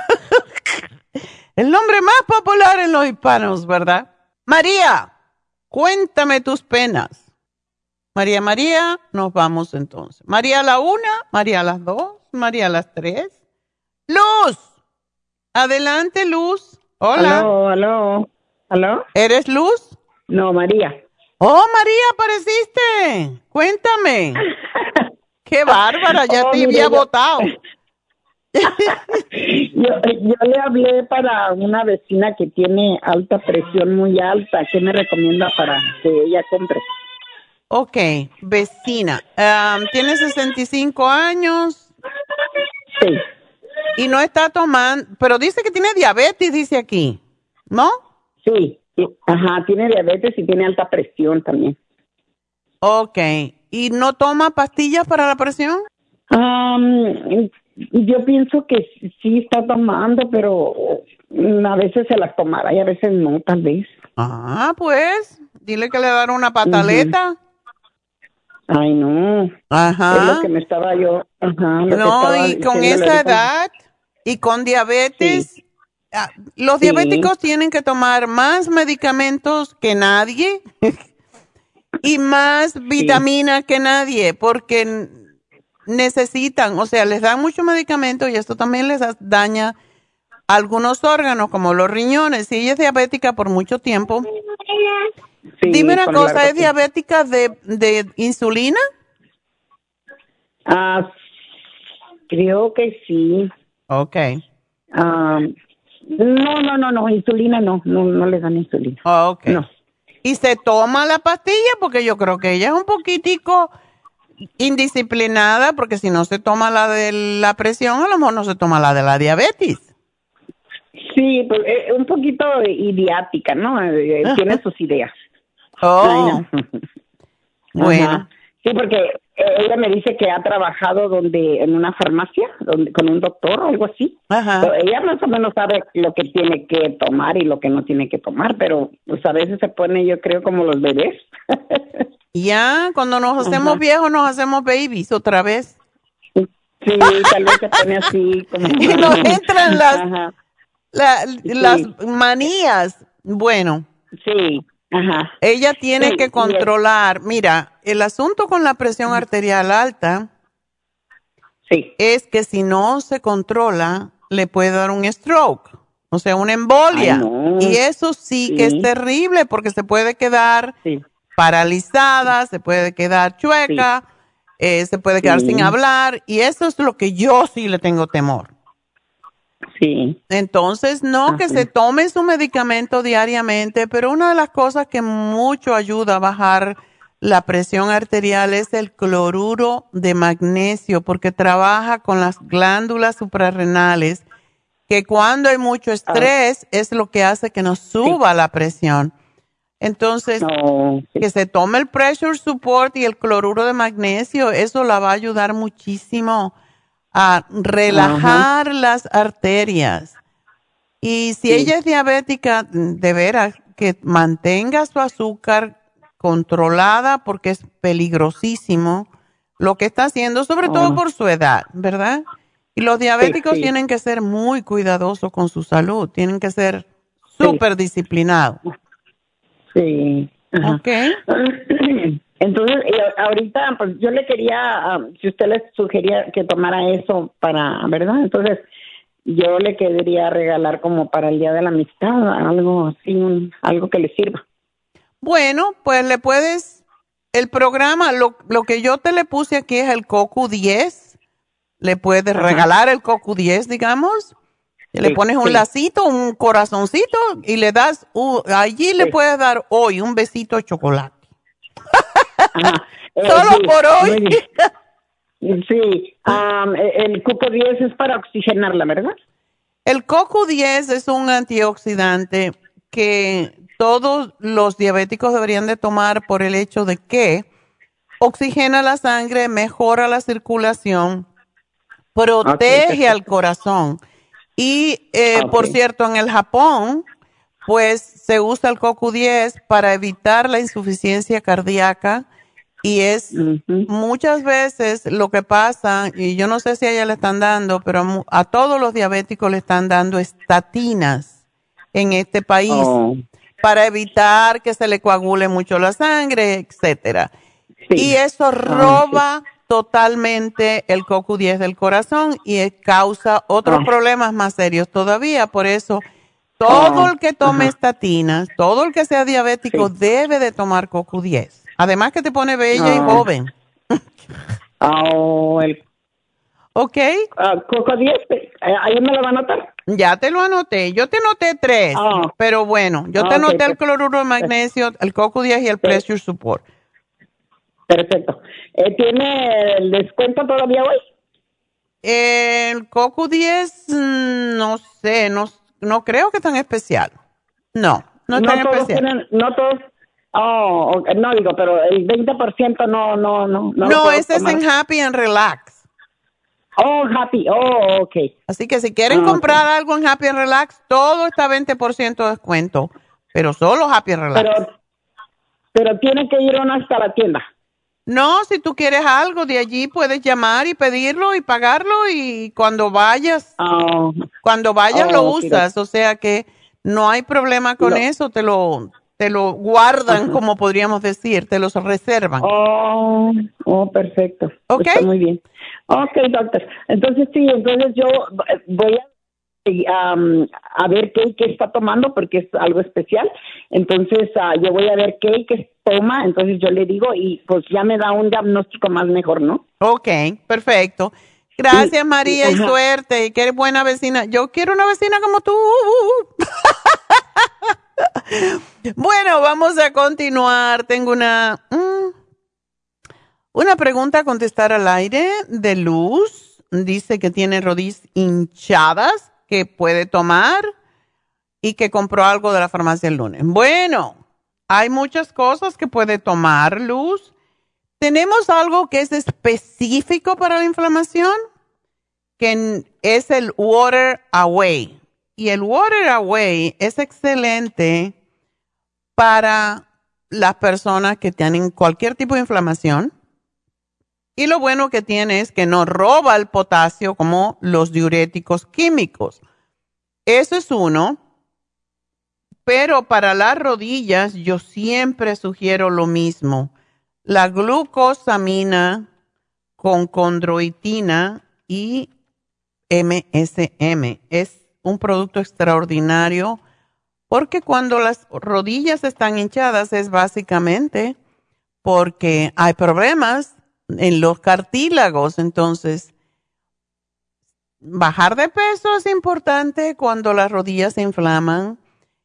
el nombre más popular en los hispanos, ¿verdad? María, cuéntame tus penas. María, María, nos vamos entonces. María a la una, María a las dos, María a las tres. Luz, adelante Luz. Hola. Aló, aló, aló. ¿Eres Luz? No, María. Oh, María, apareciste. Cuéntame. Qué bárbara, ya Oh, te mire, había yo- votado. Yo, yo le hablé para una vecina que tiene alta presión muy alta. ¿Qué me recomienda para que ella compre? Ok, vecina. Um, tiene sesenta y cinco años. Sí. Y no está tomando, pero dice que tiene diabetes, dice aquí, ¿no? Sí, sí, ajá, tiene diabetes y tiene alta presión también. Ok, ¿y no toma pastillas para la presión? Am, yo pienso que sí está tomando, pero a veces se las tomará y a veces no, tal vez. Ah, pues, dile que le dará una pataleta. Ay, no. Ajá. Es lo que me estaba yo. Ajá, lo que No, estaba y con diciéndole esa ahorita. edad y con diabetes, ah, los Sí. diabéticos tienen que tomar más medicamentos que nadie y más vitaminas que nadie porque n- necesitan, o sea, les dan mucho medicamento y esto también les da- daña algunos órganos como los riñones. Si ella es diabética por mucho tiempo, Sí, dime una con cosa, largo ¿es diabética de, de insulina? Ah, creo que sí. Ok. Ah, no, no, no, no, insulina no, no, no le dan insulina. Ah, ok. No. ¿Y se toma la pastilla? Porque yo creo que ella es un poquitico indisciplinada, porque si no se toma la de la presión, a lo mejor no se toma la de la diabetes. Sí, pues, eh, un poquito idiática, ¿no? Eh, Tiene sus ideas. Oh. Ay, no. Bueno. Ajá. Sí, porque eh, ella me dice que ha trabajado donde en una farmacia, donde con un doctor o algo así. Ajá. Pero ella más o menos sabe lo que tiene que tomar y lo que no tiene que tomar, pero pues a veces se pone, yo creo, como los bebés. Ya, cuando nos hacemos Ajá. viejos, nos hacemos babies otra vez. Sí, tal vez se pone así como... Y nos entran las, Ajá. la- Sí. las manías. Bueno. Sí, ajá. Ella tiene Sí, que sí, controlar. Mira, el asunto con la presión arterial alta sí. es que si no se controla, le puede dar un stroke, o sea, una embolia. Ay, no. Y eso sí, que Sí. es terrible porque se puede quedar Sí. paralizada, se puede quedar chueca, eh, se puede quedar Sí. sin hablar. Y eso es lo que yo sí le tengo temor. Sí. Entonces, no, que Ajá. se tome su medicamento diariamente, pero una de las cosas que mucho ayuda a bajar la presión arterial es el cloruro de magnesio, porque trabaja con las glándulas suprarrenales, que cuando hay mucho estrés es lo que hace que nos suba la presión. Entonces, No, sí. que se tome el pressure support y el cloruro de magnesio, eso la va a ayudar muchísimo a relajar las arterias. Y si Sí. ella es diabética, de veras, que mantenga su azúcar controlada porque es peligrosísimo lo que está haciendo, sobre Oh. todo por su edad, ¿verdad? Y los diabéticos sí. tienen que ser muy cuidadosos con su salud, tienen que ser súper disciplinados. Sí. Ajá. ¿Ok? Entonces, eh, ahorita, pues yo le quería, ah, si usted le sugería que tomara eso para, ¿verdad? Entonces, yo le quería regalar como para el Día de la Amistad, algo así, un- algo que le sirva. Bueno, pues le puedes, el programa, lo, lo que yo te le puse aquí es el CoQ diez, le puedes Ajá. regalar el CoQ diez, digamos, y le Sí, pones un sí. lacito, un corazoncito, y le das, uh, allí le Sí. puedes dar hoy un besito de chocolate. Ajá. Eh, Solo sí, por hoy. muy bien. Sí, am, eh, el cupo diez es para oxigenarla, ¿verdad? El CoQ diez es un antioxidante que todos los diabéticos deberían de tomar por el hecho de que oxigena la sangre, mejora la circulación, protege perfecto. al corazón. Y, eh, Ok. por cierto, en el Japón pues se usa el C O Q diez para evitar la insuficiencia cardíaca y es uh-huh. muchas veces lo que pasa, y yo no sé si a ella le están dando, pero a, a todos los diabéticos le están dando estatinas en este país oh. para evitar que se le coagule mucho la sangre, etcétera. Sí. Y eso roba oh, sí. totalmente el C O Q diez del corazón y causa otros oh. problemas más serios todavía. Por eso, todo oh. el que tome uh-huh. estatinas, todo el que sea diabético sí. debe de tomar C O Q diez. Además que te pone bella oh. y joven. Oh, el... ¿Ok? Uh, C O Q diez, ¿ahí me lo va a anotar? Ya te lo anoté. Yo te anoté tres, oh. pero bueno, yo te okay, anoté el cloruro de magnesio, el C O Q diez y el sí. Pressure Support. Perfecto. Eh, ¿Tiene el descuento todavía hoy? El C O Q diez, no sé, no, no creo que tan especial. No, no es no tan todos especial. Tienen, no todos, oh, no digo, pero el veinte por ciento no, no, no. No, no ese tomar. Es en Happy and Relax. Oh, Happy, oh, ok. Así que si quieren oh, comprar okay. algo en Happy and Relax, todo está veinte por ciento de descuento, pero solo Happy and Relax. Pero, pero tiene que ir uno hasta la tienda. No, si tú quieres algo de allí, puedes llamar y pedirlo y pagarlo y cuando vayas, oh. cuando vayas oh, lo usas. Okay. O sea que no hay problema con no. eso, te lo, te lo guardan, uh-huh. como podríamos decir, te los reservan. Oh, oh, perfecto. Ok. Está muy bien. Ok, doctor. Entonces sí, entonces yo voy a Um, a ver qué, qué está tomando porque es algo especial. Entonces uh, yo voy a ver qué, qué toma, entonces yo le digo y pues ya me da un diagnóstico más mejor, ¿no? Ok, perfecto. Gracias, María, y Ajá. suerte, y que eres buena vecina. Yo quiero una vecina como tú. Bueno, vamos a continuar. Tengo una, mm, una pregunta a contestar al aire de Luz. Dice que tiene rodillas hinchadas, que puede tomar y que compró algo de la farmacia el lunes. Bueno, hay muchas cosas que puede tomar, Luz. Tenemos algo que es específico para la inflamación, que es el Water Away. Y el Water Away es excelente para las personas que tienen cualquier tipo de inflamación. Y lo bueno que tiene es que no roba el potasio como los diuréticos químicos. Eso es uno. Pero para las rodillas yo siempre sugiero lo mismo. La glucosamina con condroitina y M S M. Es un producto extraordinario porque cuando las rodillas están hinchadas es básicamente porque hay problemas en los cartílagos. Entonces, bajar de peso es importante cuando las rodillas se inflaman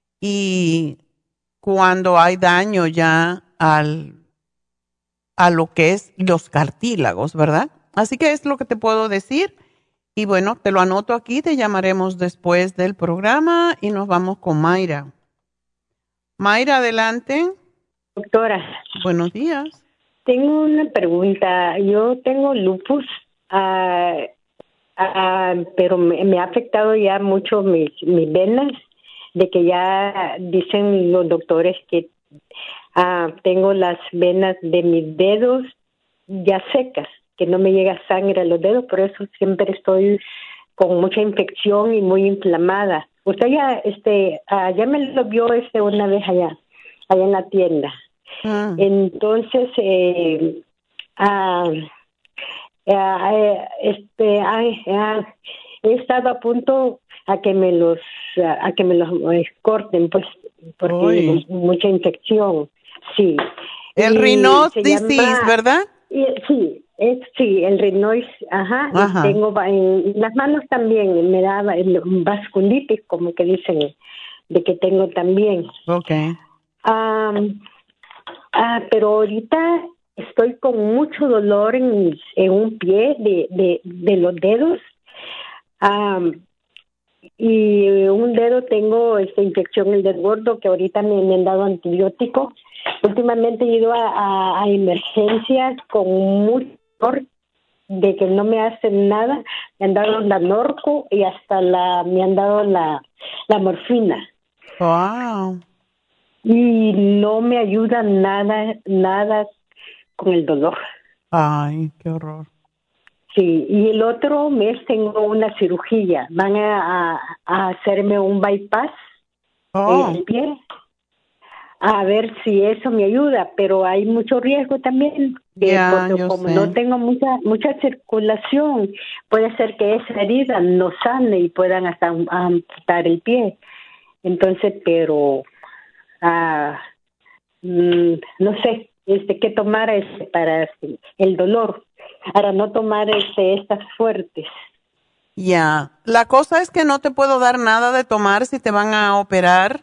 y cuando hay daño ya al, a lo que es los cartílagos, ¿verdad? Así que es lo que te puedo decir. Y bueno, te lo anoto aquí, te llamaremos después del programa y nos vamos con Mayra. Mayra, adelante. Doctora. Buenos días. Tengo una pregunta. Yo tengo lupus, uh, uh, pero me, me ha afectado ya mucho mis, mis venas, de que ya dicen los doctores que uh, tengo las venas de mis dedos ya secas, que no me llega sangre a los dedos, por eso siempre estoy con mucha infección y muy inflamada. Usted ya, este, uh, ya me lo vio este una vez allá, allá en la tienda. Mm. Entonces, eh, uh, uh, este, uh, uh, he estado a punto a que me los, uh, a que me los uh, corten, pues, porque Uy. mucha infección, sí. El Raynaud's disease, llama, ¿verdad? Y, sí, es, sí, el Raynaud's, ajá. ajá. Tengo en las manos también me da vasculitis, como que dicen, de que tengo también. Okay. Um, Ah, pero ahorita estoy con mucho dolor en, en un pie de, de, de los dedos. Um, y un dedo tengo esta infección en el dedo gordo que ahorita me, me han dado antibiótico. Últimamente he ido a, a, a emergencias con mucho dolor de que no me hacen nada. Me han dado la Norco y hasta la me han dado la, la morfina. Wow. Y no me ayuda nada, nada con el dolor. Ay, qué horror. Sí, y el otro mes tengo una cirugía. Van a, a, a hacerme un bypass Oh. en el pie. A ver si eso me ayuda, pero hay mucho riesgo también. Que Ya, porque yo como sé. no tengo mucha mucha circulación, puede ser que esa herida no sane y puedan hasta am- amputar el pie. Entonces, pero ah, mm, no sé, este qué tomar este para el dolor, para no tomar este estas fuertes. Ya, la cosa es que no te puedo dar nada de tomar si te van a operar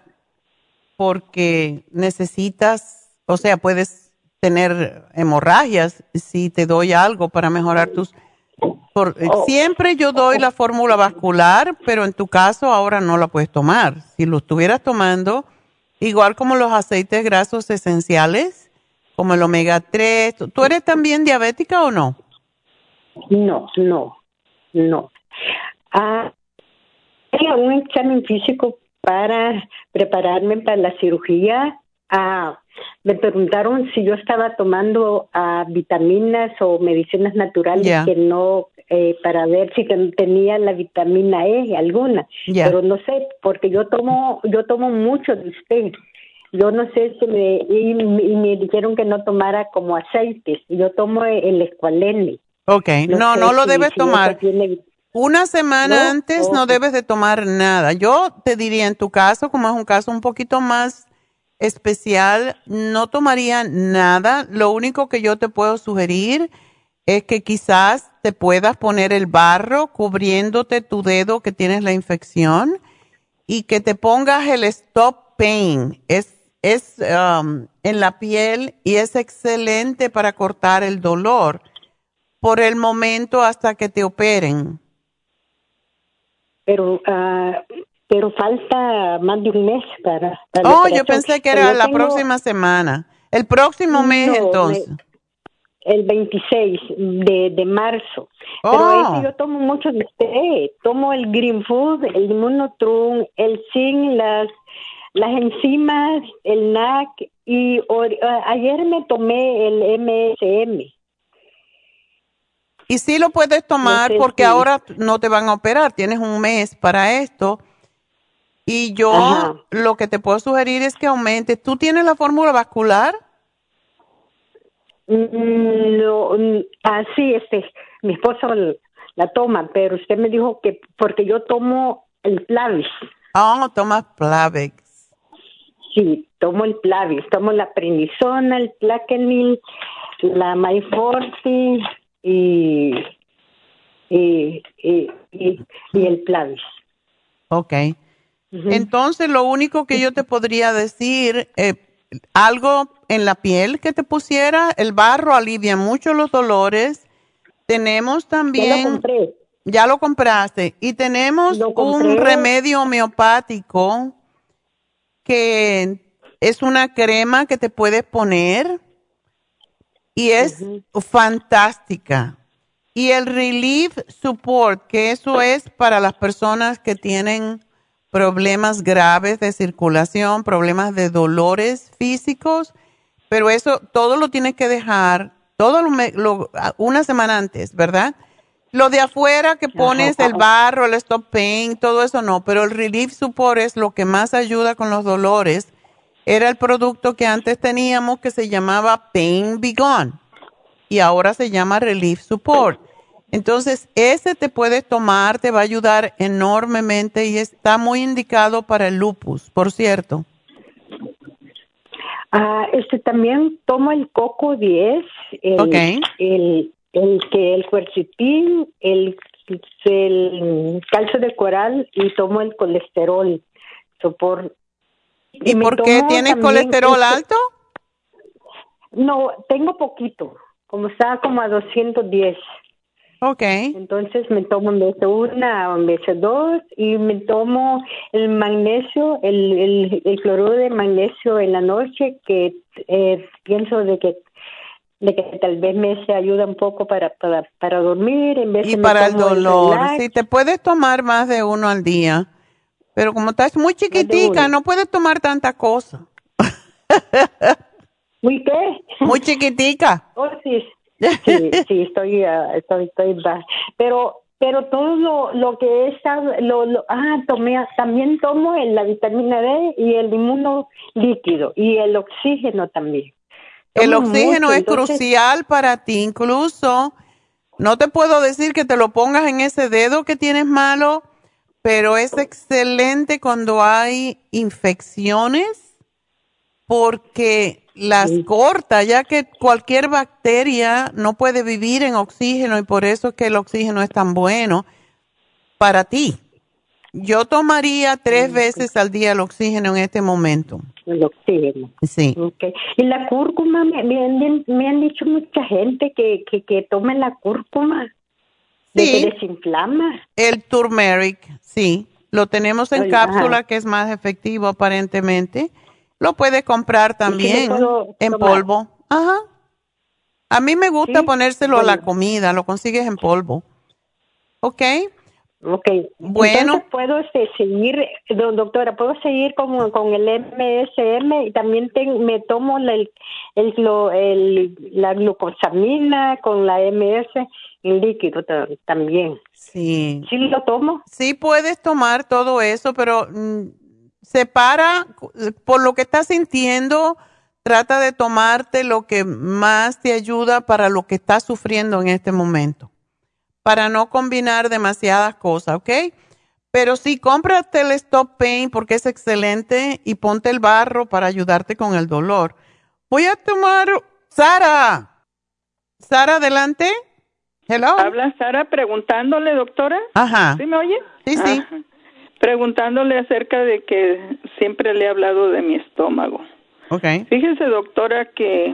porque necesitas, o sea, puedes tener hemorragias si te doy algo para mejorar tus... Por, siempre yo doy la fórmula vascular, pero en tu caso ahora no la puedes tomar. Si lo estuvieras tomando, igual como los aceites grasos esenciales, como el omega tres, ¿tú tú eres también diabética o no? No, no, no. Ah, tengo un examen físico para prepararme para la cirugía. Ah, me preguntaron si yo estaba tomando ah, vitaminas o medicinas naturales Ya. que no, eh, para ver si ten- tenía la vitamina E alguna. Ya. Pero no sé, porque yo tomo, yo tomo mucho de usted. Yo no sé si me, y, y me dijeron que no tomara como aceites. Yo tomo el Esqualene. Ok, no, sé no lo si- debes si eso tomar. tiene- Una semana ¿No? antes no Ok. debes de tomar nada. Yo te diría en tu caso, como es un caso un poquito más especial, no tomaría nada. Lo único que yo te puedo sugerir es que quizás te puedas poner el barro cubriéndote tu dedo que tienes la infección y que te pongas el Stop Pain. Es, es um, en la piel y es excelente para cortar el dolor por el momento hasta que te operen. Pero ah, pero falta más de un mes para, para la Oh, operación. yo pensé que Pero era yo la tengo- próxima semana. El próximo mes, No, entonces. me- el veintiséis de, de marzo. Oh. Pero ese yo tomo mucho de té. Tomo el Green Food, el Immunotrum, el Zinc, las, las enzimas, el N A C. Y or- ah, ayer me tomé el M S M. Y sí lo puedes tomar No sé porque si- ahora no te van a operar. Tienes un mes para esto. Y yo Ajá. lo que te puedo sugerir es que aumentes. ¿Tú tienes la fórmula vascular? Mm, No, mm, ah, sí, este, mi esposo l- la toma, pero usted me dijo que porque yo tomo el Plavix. Ah, tomas Plavix. Sí, tomo el Plavix, tomo la prednisona, el Plaquenil, la Myforti y y, y, y, y el Plavix. Ok. Entonces, lo único que yo te podría decir, eh, algo en la piel que te pusiera, el barro alivia mucho los dolores. Tenemos también... Ya lo compré. Ya lo compraste. Y tenemos Lo un compré. remedio homeopático que es una crema que te puedes poner y es fantástica. Y el Relief Support, que eso es para las personas que tienen problemas graves de circulación, problemas de dolores físicos, pero eso todo lo tienes que dejar todo lo, me- lo- una semana antes, ¿verdad? Lo de afuera que pones el barro, el Stop Pain, todo eso no, pero el Relief Support es lo que más ayuda con los dolores. Era el producto que antes teníamos que se llamaba Pain Be Gone y ahora se llama Relief Support. Entonces, ese te puedes tomar, te va a ayudar enormemente y está muy indicado para el lupus, por cierto. Ah, este también tomo el Coco diez, el, Ok. el, el que el Quercetin, el, el calcio de coral y tomo el colesterol. So, por, ¿Y me por qué tomo tienes también colesterol este- alto? No, tengo poquito, como está como a doscientos diez. Ok. Entonces me tomo en vez de una, en vez de dos, y me tomo el magnesio, el, el, el cloruro de magnesio en la noche, que eh, pienso de que de que tal vez me se ayuda un poco para, para, para dormir, en vez Y de me para el tomo dolor, relax. si te puedes tomar más de uno al día, Pero como estás muy chiquitica, no puedes tomar tanta cosa. ¿Muy qué? Muy chiquitica. Oh, sí, sí, sí, estoy, uh, estoy, estoy, pero, pero todo lo, lo que es, lo, lo, ah, tomé, también tomo la vitamina D y el inmuno líquido y el oxígeno también. El Tomo oxígeno mucho, es entonces, crucial para ti, incluso, no te puedo decir que te lo pongas en ese dedo que tienes malo, pero es excelente cuando hay infecciones porque las corta, ya que cualquier bacteria no puede vivir en oxígeno y por eso es que el oxígeno es tan bueno para ti. Yo tomaría tres veces al día el oxígeno en este momento. El oxígeno. Sí. Okay. Y la cúrcuma, me, me, han, me han dicho mucha gente que, que, que tome la cúrcuma. Sí. Que desinflama. El turmeric, sí. Lo tenemos en Ay, cápsula, ajá. que es más efectivo aparentemente. Lo puedes comprar también puedo en tomar? polvo. Ajá. A mí me gusta Sí, ponérselo a la bueno. comida, lo consigues en polvo. ¿Ok? Ok. Bueno. Entonces puedo este, seguir, do- doctora, puedo seguir con, con el M S M y también ten- me tomo la, el, el, glo- el- la glucosamina con la M S en líquido ta- también. Sí. ¿Sí lo tomo? Sí puedes tomar todo eso, pero mm, separa, por lo que estás sintiendo, trata de tomarte lo que más te ayuda para lo que estás sufriendo en este momento, para no combinar demasiadas cosas, ¿ok? Pero sí, cómprate el Stop Pain porque es excelente y ponte el barro para ayudarte con el dolor. Voy a tomar, Sara. Sara, adelante. Hello. Habla Sara preguntándole, doctora. Ajá. ¿Sí me oye? Sí, sí. Ajá. Preguntándole acerca de que siempre le he hablado de mi estómago. Okay. Fíjese, doctora, que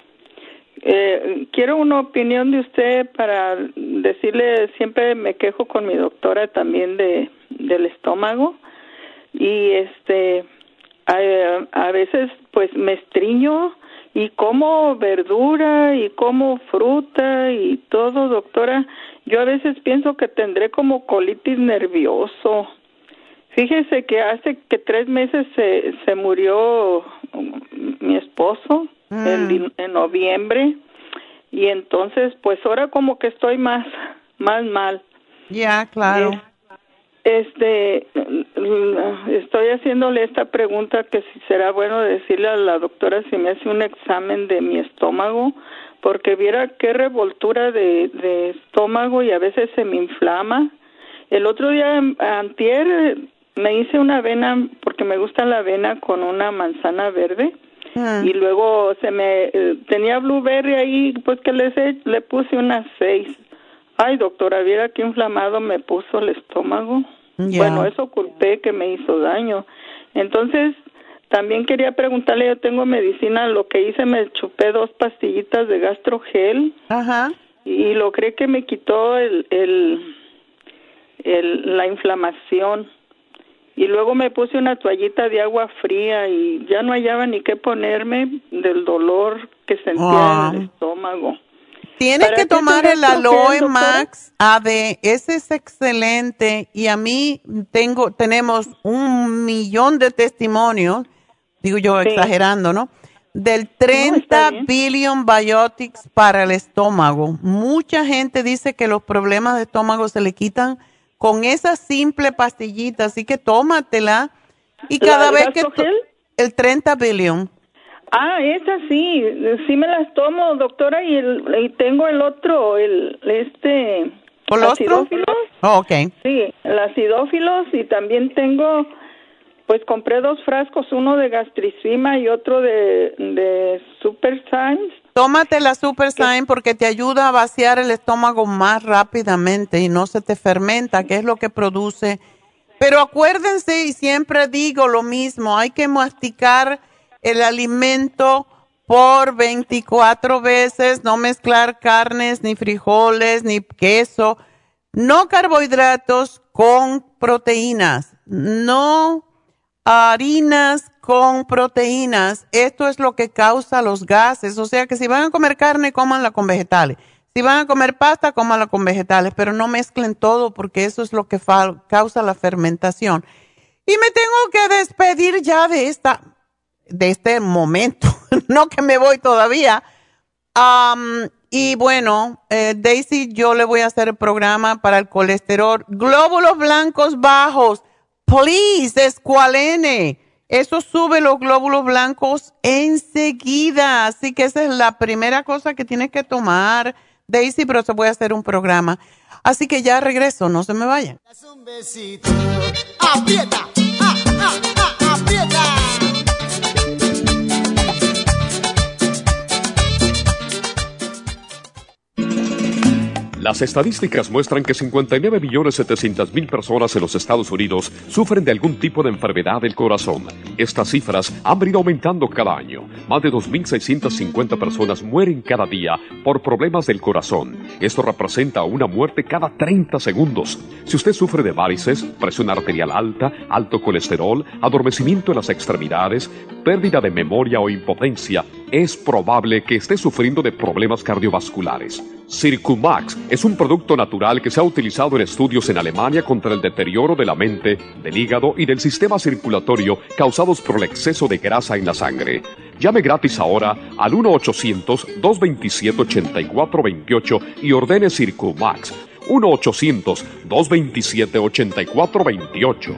eh, quiero una opinión de usted para decirle, siempre me quejo con mi doctora también de del estómago y este a, a veces pues me estreño y como verdura y como fruta y todo, doctora. Yo a veces pienso que tendré como colitis nervioso. Fíjese que hace que tres meses se, se murió mi esposo mm. el, en noviembre y entonces pues ahora como que estoy más más mal. Ya, yeah, claro. Eh, este estoy haciéndole esta pregunta que si será bueno decirle a la doctora si me hace un examen de mi estómago porque viera qué revoltura de, de estómago y a veces se me inflama. El otro día antier me hice una avena porque me gusta la avena con una manzana verde mm. y luego se me eh, tenía blueberry ahí pues que le, le puse unas seis. Ay, doctora, viera qué inflamado me puso el estómago. Yeah. Bueno, eso culpé que me hizo daño. Entonces, también quería preguntarle, yo tengo medicina, lo que hice me chupé dos pastillitas de gastrogel. Ajá. Y lo cree que me quitó el, el, el la inflamación. Y luego me puse una toallita de agua fría y ya no hallaba ni qué ponerme del dolor que sentía oh. en el estómago. Tienes que tomar el Aloe Max A D, ese es excelente y a mí tengo, tenemos un millón de testimonios, digo yo sí. exagerando, ¿no? Del treinta no, billion biotics para el estómago. Mucha gente dice que los problemas de estómago se le quitan con esa simple pastillita, así que tómatela y cada vez que el treinta billion. Ah, esa sí, sí me las tomo, doctora, y, el, y tengo el otro, el este acidófilos. Oh, okay. Sí, el acidófilos y también tengo, pues compré dos frascos, uno de gastricima y otro de, de Super Symes. Tómate la Super Symes porque te ayuda a vaciar el estómago más rápidamente y no se te fermenta, que es lo que produce. Pero acuérdense, y siempre digo lo mismo, hay que masticar el alimento por veinticuatro veces, no mezclar carnes, ni frijoles, ni queso, no carbohidratos con proteínas, no harinas con proteínas. Esto es lo que causa los gases, o sea que si van a comer carne, cómanla con vegetales. Si van a comer pasta, cómanla con vegetales, pero no mezclen todo porque eso es lo que causa la fermentación. Y me tengo que despedir ya de esta, de este momento. No que me voy todavía. Um, y bueno, eh, Daisy, yo le voy a hacer el programa para el colesterol. Glóbulos blancos bajos. Please, Escualene. Eso sube los glóbulos blancos enseguida. Así que esa es la primera cosa que tienes que tomar, Daisy, pero se puede hacer un programa. Así que ya regreso, no se me vayan. Un besito, aprieta, ah, ah, ah, aprieta. Las estadísticas muestran que cincuenta y nueve millones setecientas mil personas en los Estados Unidos sufren de algún tipo de enfermedad del corazón. Estas cifras han venido aumentando cada año. Más de dos mil seiscientas cincuenta personas mueren cada día por problemas del corazón. Esto representa una muerte cada treinta segundos. Si usted sufre de varices, presión arterial alta, alto colesterol, adormecimiento en las extremidades, pérdida de memoria o impotencia, es probable que esté sufriendo de problemas cardiovasculares. Circumax es un producto natural que se ha utilizado en estudios en Alemania contra el deterioro de la mente, del hígado y del sistema circulatorio causados por el exceso de grasa en la sangre. Llame gratis ahora al uno ochocientos, dos veintisiete, ochenta y cuatro veintiocho y ordene Circumax. uno ochocientos, dos veintisiete, ochenta y cuatro veintiocho.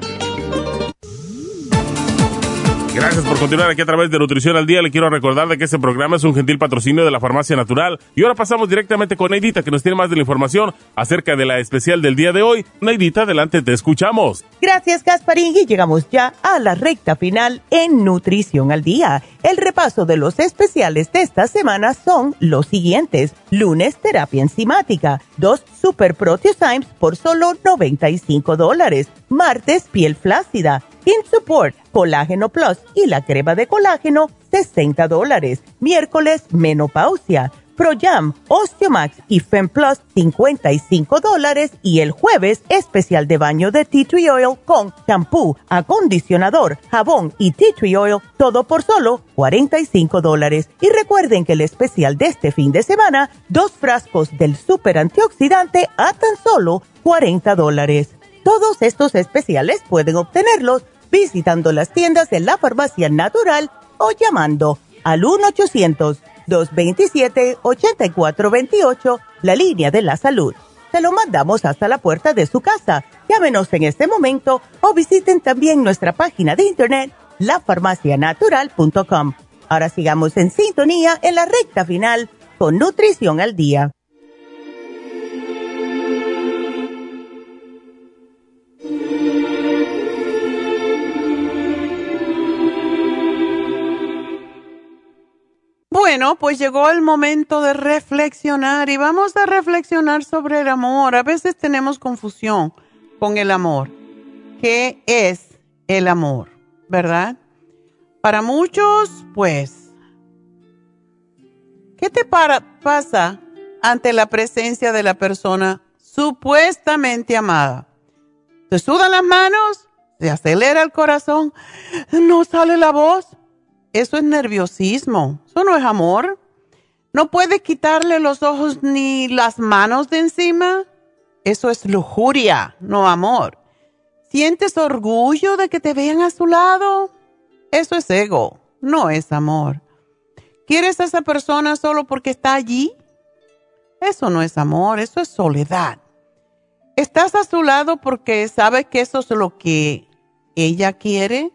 Gracias por continuar aquí a través de Nutrición al Día. Le quiero recordar de que este programa es un gentil patrocinio de la Farmacia Natural. Y ahora pasamos directamente con Neidita, que nos tiene más de la información acerca de la especial del día de hoy. Neidita, adelante, te escuchamos. Gracias, Gasparín, y llegamos ya a la recta final en Nutrición al Día. El repaso de los especiales de esta semana son los siguientes. Lunes, terapia enzimática, dos Super Proteosymes por solo noventa y cinco dólares. Martes, piel flácida, Skin Support, Colágeno Plus y la crema de colágeno, sesenta dólares. Miércoles, menopausia, ProYam, Osteomax y FemPlus, cincuenta y cinco dólares. Y el jueves, especial de baño de Tea Tree Oil con shampoo, acondicionador, jabón y Tea Tree Oil, todo por solo cuarenta y cinco dólares. Y recuerden que el especial de este fin de semana, dos frascos del super antioxidante a tan solo cuarenta dólares. Todos estos especiales pueden obtenerlos visitando las tiendas de la Farmacia Natural o llamando al uno ochocientos, dos veintisiete, ochenta y cuatro veintiocho, la línea de la salud. Se lo mandamos hasta la puerta de su casa. Llámenos en este momento o visiten también nuestra página de internet, la farmacia natural punto com. Ahora sigamos en sintonía en la recta final con Nutrición al Día. Bueno, pues llegó el momento de reflexionar y vamos a reflexionar sobre el amor. A veces tenemos confusión con el amor. ¿Qué es el amor? ¿Verdad? Para muchos, pues, ¿qué te para, pasa ante la presencia de la persona supuestamente amada? ¿Te sudan las manos? ¿Te acelera el corazón? ¿No sale la voz? Eso es nerviosismo, eso no es amor. No puedes quitarle los ojos ni las manos de encima. Eso es lujuria, no amor. ¿Sientes orgullo de que te vean a su lado? Eso es ego, no es amor. ¿Quieres a esa persona solo porque está allí? Eso no es amor, eso es soledad. ¿Estás a su lado porque sabes que eso es lo que ella quiere?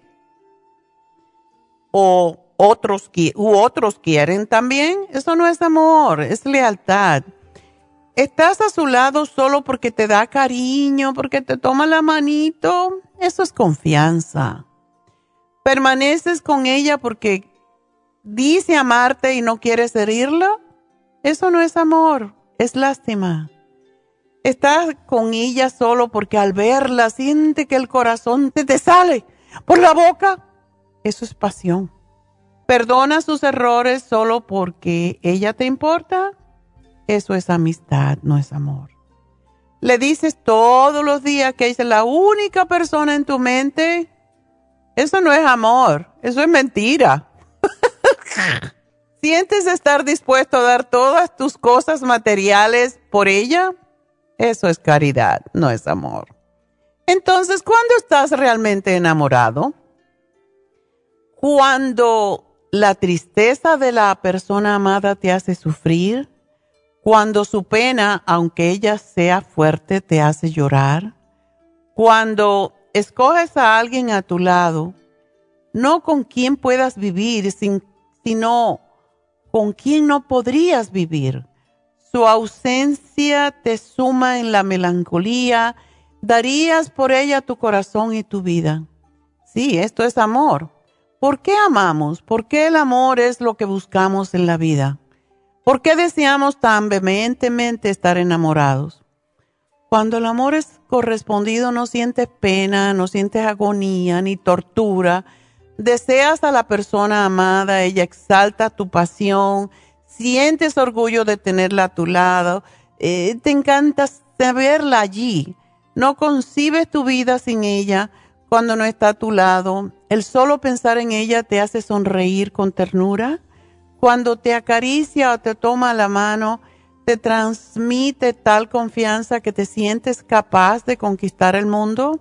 O otros, u otros quieren también. Eso no es amor, es lealtad. Estás a su lado solo porque te da cariño, porque te toma la manito. Eso es confianza. Permaneces con ella porque dice amarte y no quieres herirla. Eso no es amor, es lástima. Estás con ella solo porque al verla siente que el corazón te, te sale por la boca. Eso es pasión. ¿Perdona sus errores solo porque ella te importa? Eso es amistad, no es amor. ¿Le dices todos los días que es la única persona en tu mente? Eso no es amor, eso es mentira. ¿Sientes estar dispuesto a dar todas tus cosas materiales por ella? Eso es caridad, no es amor. Entonces, ¿cuándo estás realmente enamorado? Cuando la tristeza de la persona amada te hace sufrir, cuando su pena, aunque ella sea fuerte, te hace llorar, cuando escoges a alguien a tu lado, no con quien puedas vivir, sin, sino con quien no podrías vivir. Su ausencia te suma en la melancolía, darías por ella tu corazón y tu vida. Sí, esto es amor. ¿Por qué amamos? ¿Por qué el amor es lo que buscamos en la vida? ¿Por qué deseamos tan vehementemente estar enamorados? Cuando el amor es correspondido no sientes pena, no sientes agonía ni tortura. Deseas a la persona amada, ella exalta tu pasión, sientes orgullo de tenerla a tu lado, eh, te encanta verla allí. No concibes tu vida sin ella cuando no está a tu lado. El solo pensar en ella te hace sonreír con ternura. Cuando te acaricia o te toma la mano, te transmite tal confianza que te sientes capaz de conquistar el mundo.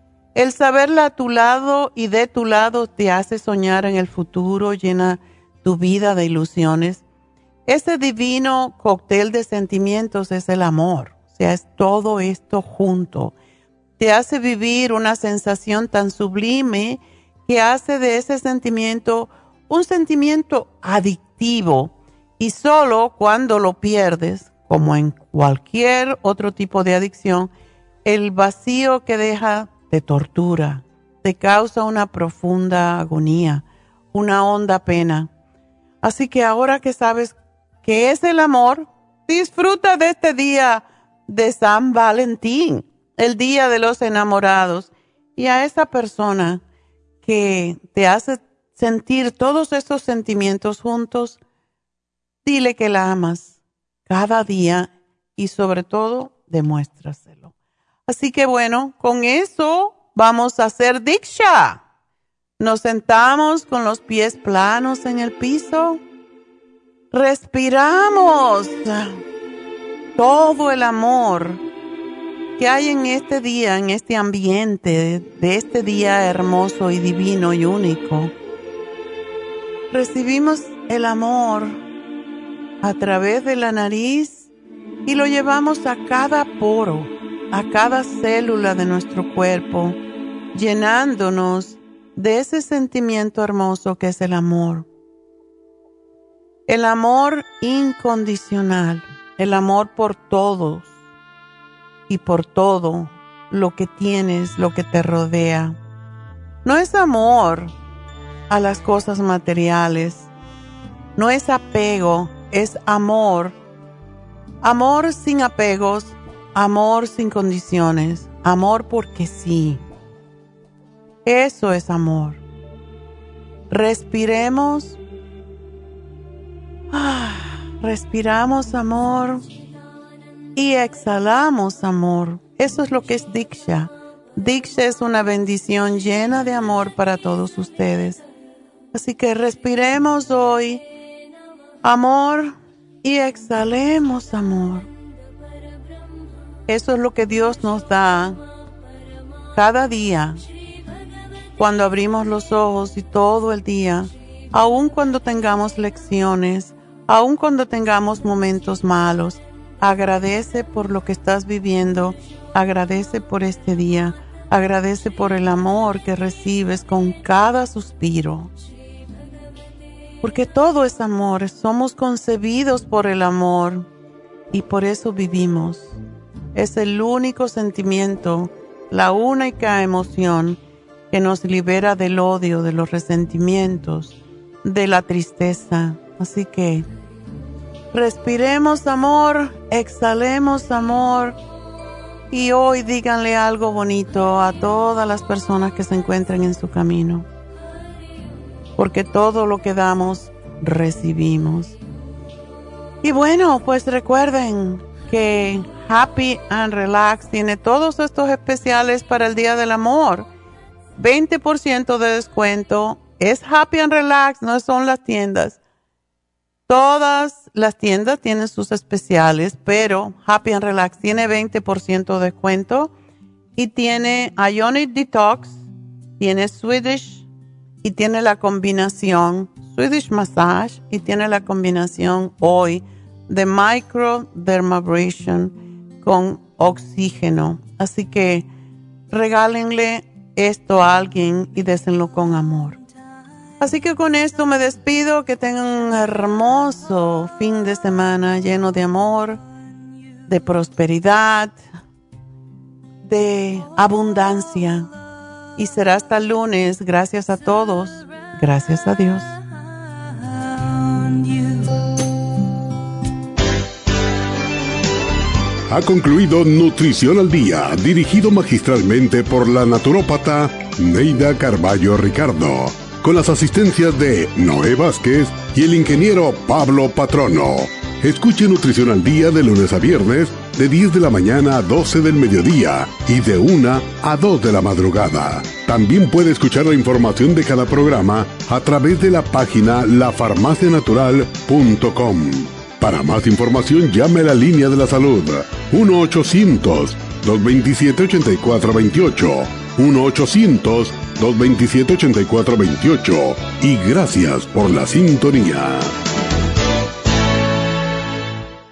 El saberla a tu lado y de tu lado te hace soñar en el futuro, llena tu vida de ilusiones. Ese divino cóctel de sentimientos es el amor. O sea, es todo esto junto. Te hace vivir una sensación tan sublime que hace de ese sentimiento un sentimiento adictivo, y solo cuando lo pierdes, como en cualquier otro tipo de adicción, el vacío que deja te tortura, te causa una profunda agonía, una honda pena. Así que ahora que sabes qué es el amor, disfruta de este día de San Valentín, el día de los enamorados, y a esa persona que te hace sentir todos estos sentimientos juntos, dile que la amas cada día y sobre todo demuéstraselo. Así que bueno, con eso vamos a hacer Diksha. Nos sentamos con los pies planos en el piso. Respiramos todo el amor que hay en este día, en este ambiente de este día hermoso y divino y único. Recibimos el amor a través de la nariz y lo llevamos a cada poro, a cada célula de nuestro cuerpo, llenándonos de ese sentimiento hermoso que es el amor. El amor incondicional, el amor por todos y por todo lo que tienes, lo que te rodea. No es amor a las cosas materiales, no es apego, es amor. Amor sin apegos, amor sin condiciones, amor porque sí. Eso es amor. Respiremos. Ah, respiramos amor y exhalamos amor. Eso es lo que es Diksha. Diksha es una bendición llena de amor para todos ustedes. Así que respiremos hoy amor y exhalemos amor. Eso es lo que Dios nos da cada día cuando abrimos los ojos y todo el día, aun cuando tengamos lecciones, aun cuando tengamos momentos malos. Agradece por lo que estás viviendo, agradece por este día, agradece por el amor que recibes con cada suspiro. Porque todo es amor, somos concebidos por el amor y por eso vivimos. Es el único sentimiento, la única emoción que nos libera del odio, de los resentimientos, de la tristeza. Así que respiremos amor, exhalemos amor y hoy díganle algo bonito a todas las personas que se encuentren en su camino. Porque todo lo que damos, recibimos. Y bueno, pues recuerden que Happy and Relax tiene todos estos especiales para el Día del Amor. veinte por ciento de descuento. Es Happy and Relax, no son las tiendas. Todas las tiendas tienen sus especiales, pero Happy and Relax tiene veinte por ciento de descuento. y tiene Ionic Detox, tiene Swedish y tiene la combinación Swedish Massage y tiene la combinación hoy de Microdermabrasion con oxígeno. Así que regálenle esto a alguien y désenlo con amor. Así que con esto me despido. Que tengan un hermoso fin de semana lleno de amor, de prosperidad, de abundancia. Y será hasta el lunes. Gracias a todos. Gracias a Dios. Ha concluido Nutrición al Día, dirigido magistralmente por la naturópata Neida Carballo Ricardo, con las asistencias de Noé Vázquez y el ingeniero Pablo Patrono. Escuche Nutrición al Día de lunes a viernes, de diez de la mañana a doce del mediodía y de una a dos de la madrugada. También puede escuchar la información de cada programa a través de la página la farmacia natural punto com. Para más información, llame a la línea de la salud uno ochocientos, dos veintisiete, ochenta y cuatro veintiocho, uno ochocientos, dos veintisiete, ochenta y cuatro veintiocho, y gracias por la sintonía.